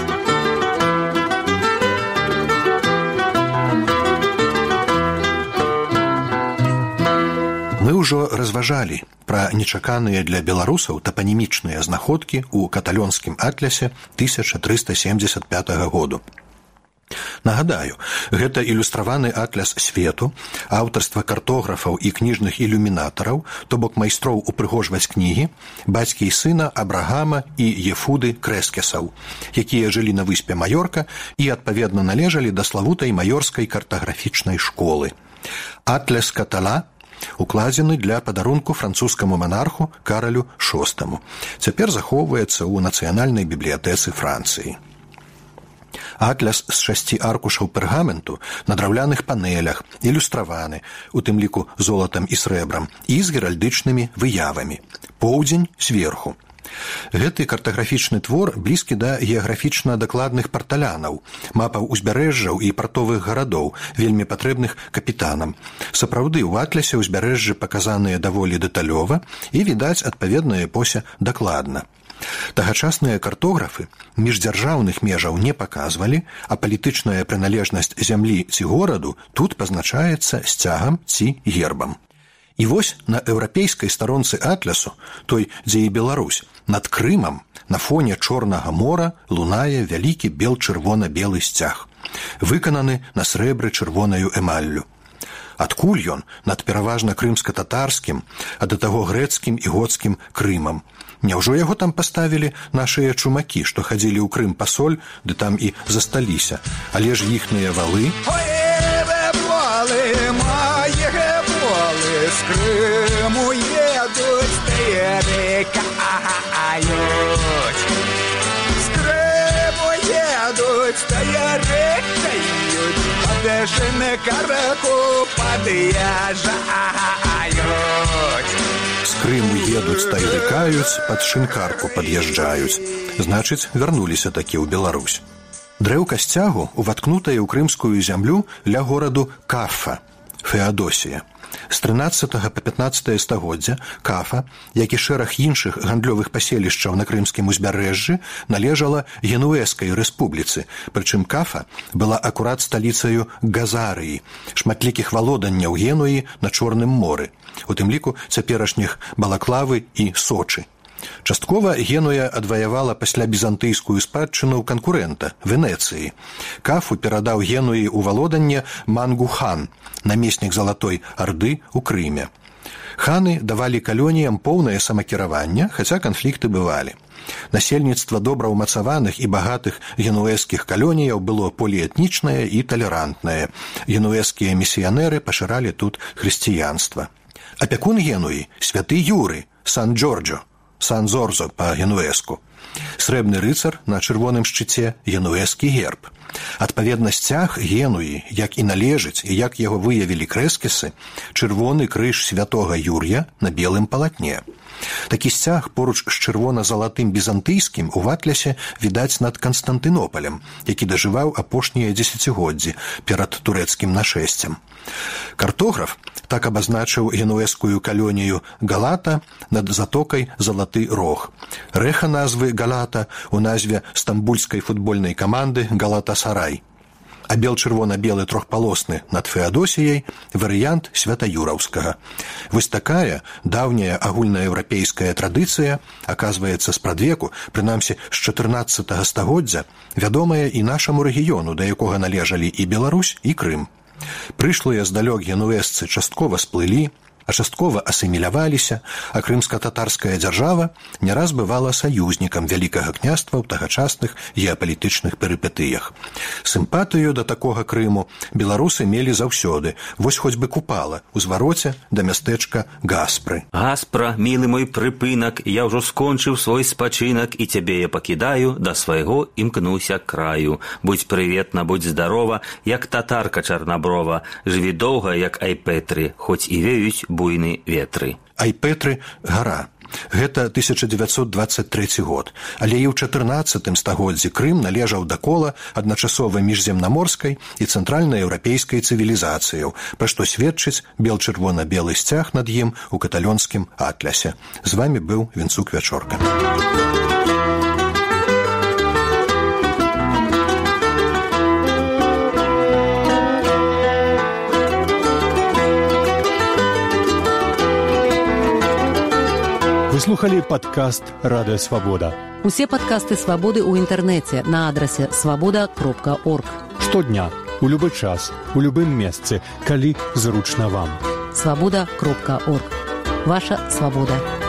Мы ўжо разважалі пра нечаканыя для беларусаў тапанімічныя знаходкі ў каталёнскім атлясе тысяча трыста семьдесят пятого году. Нагадаю, гэта ілюстраваны атляс свету, аўтарства картографаў і кніжных ілюмінатараў, то бок майстроў упрыгожваць кнігі, бацькі і сына Абрагама і Ефуды Крэскесаў, якія жылі на выспе Маёрка і, адпаведна, належалі да славутай маёрскай картаграфічнай школы. Атляс Катала укладзены для падарунку французскаму манарху Каралю шостаму. Цяпер захоўваецца ў Нацыянальнай бібліятэцы Францыі. Атляс з шасці аркушаў пергаменту на драўляных панелях, ілюстраваны, у тым ліку золатам і срэбрам, і з геральдычнымі выявамі. Поўдзень зверху. Гэты картаграфічны твор блізкі да геаграфічна дакладных парталянаў, мапаў узбярэжжаў і партовых гарадоў, вельмі патрэбных капітанам. Сапраўды, у атлясе ўзбярэжжы паказаныя даволі дэталёва і, відаць, адпаведная эпося дакладна. Тагачасныя картографы міждзяржаўных межаў не паказвалі, а палітычная прыналежнасць зямлі ці гораду тут пазначаецца сцягам ці гербам. І вось на еўрапейскай старонцы атлясу, той, дзе і Беларусь, над Крымам на фоне Чорнага мора лунае вялікі бел-чырвона-белы сцяг, выкананы на срэбры чырвонаю эмаллю. Адкуль ён над пераважна крымска-татарскім, а да таго грэцкім і гоцкім Крымам? Няўжо яго там паставілі нашыя чумакі, што хадзілі ў Крым па соль, ды там і засталіся, але ж іхныя валы... З Крыму едуць, таярэкаюць. З Крыму едуць, таярэкаюць. Падэшыны караку пад'язджаюць. З Крыму едуць, таярэкаюць, пад шынкарку пад'язджаюць. Значыць, вярнуліся такі ў Беларусь. Дрэўка сцягу уваткнутая ў крымскую зямлю ля гораду Кафа, Феадосія. З трынаццатага па пятнаццатае стагоддзя Кафа, як і шэраг іншых гандлёвых паселішчаў на крымскім узбярэжжы, належала Генуэзскай рэспубліцы, прычым Кафа была акурат сталіцаю Газарыі, шматлікіх валоданняў Генуі на Чорным моры, у тым ліку цяперашніх Балаклавы і Сочы. Часткова Генуя адваявала пасля бізантыйскую спадчыну канкурэнта, Венецыі. Кафу перадаў Генуі ў валоданне Мангу-хан, намеснік Залатой Арды ў Крыме. Ханы давалі калоніям поўнае самакіраванне, хаця канфлікты бывалі. Насельніцтва добра ўмацаваных і багатых генуэзскіх калоніяў было поліэтнічнае і талерантнае. Генуэзскія місіянеры пашыралі тут хрысціянства. Апякун Генуі – святы Юры, Сан-Джорджо, Сан-Зорзо па-генуэзку. Срэбны рыцар на чырвоным шчыце – генуэзскі герб. Адпаведна сцяг Генуі, як і належыць, і як яго выявілі крэскесы, чырвоны крыж святога Юр'я на белым палатне. Такі сцяг поруч з чырвона-залатым бізантыйскім у атлясе відаць над Канстантынополем, які дажываў апошнія дзесяцігоддзі перад турэцкім нашэсцем. Картограф так абазначыў генуэзскую калонію Галата над затокай Залаты Рог. Рэха назвы Галата у назве стамбульскай футбольнай каманды Галатасарай. А бел-чырвона-белы трохпалосны над Феадосіяй варыянт святаюраўскага. Вось такая даўняя агульнаеўрапейская традыцыя, аказваецца, спрадвеку, прынамсі з чатырнаццатага стагоддзя, вядомая і нашаму рэгіёну, да якога належалі і Беларусь, і Крым. Прышлыя здалёк генуэзцы часткова сплылі, а часткова асіміляваліся, а крымска-татарская дзяржава не раз бывала саюзнікам вялікага княства ў тагачасных геапалітычных перыпетыях. Сімпатыю да такога Крыму беларусы мелі заўсёды, вось хоць бы Купала, у звароце да мястэчка Гаспры. Гаспра, мілы мой прыпынак, я ўжо скончыў свой спачынак, і цябе я пакідаю, да свайго імкнуся краю. Будзь прыветна, будзь здарова, як татарка чарнаброва, жыві доўга, як Айпетры, хоць і веюць буйны ветры. Айпетры – гара. Гэта тысяча дзевяцьсот дваццаць трэці год, але і ў чатырнаццатым стагоддзі Крым належаў да кола адначасова міжземнаморскай і цэнтральнаеўрапейскай цывілізацыяў, пра што сведчыць бел-чырвона-белы сцяг над ім у каталёнскім атлясе. З вамі быў Вінцук Вячорка. Вы слухали падкаст «Радыё Свабода». Усе падкасты «Свабоды» ў інтэрнэце на адрасе свабода кропка орг. Штодня, у любы час, у любым месцы, калі зручна вам. свабода кропка орг. Ваша свабода.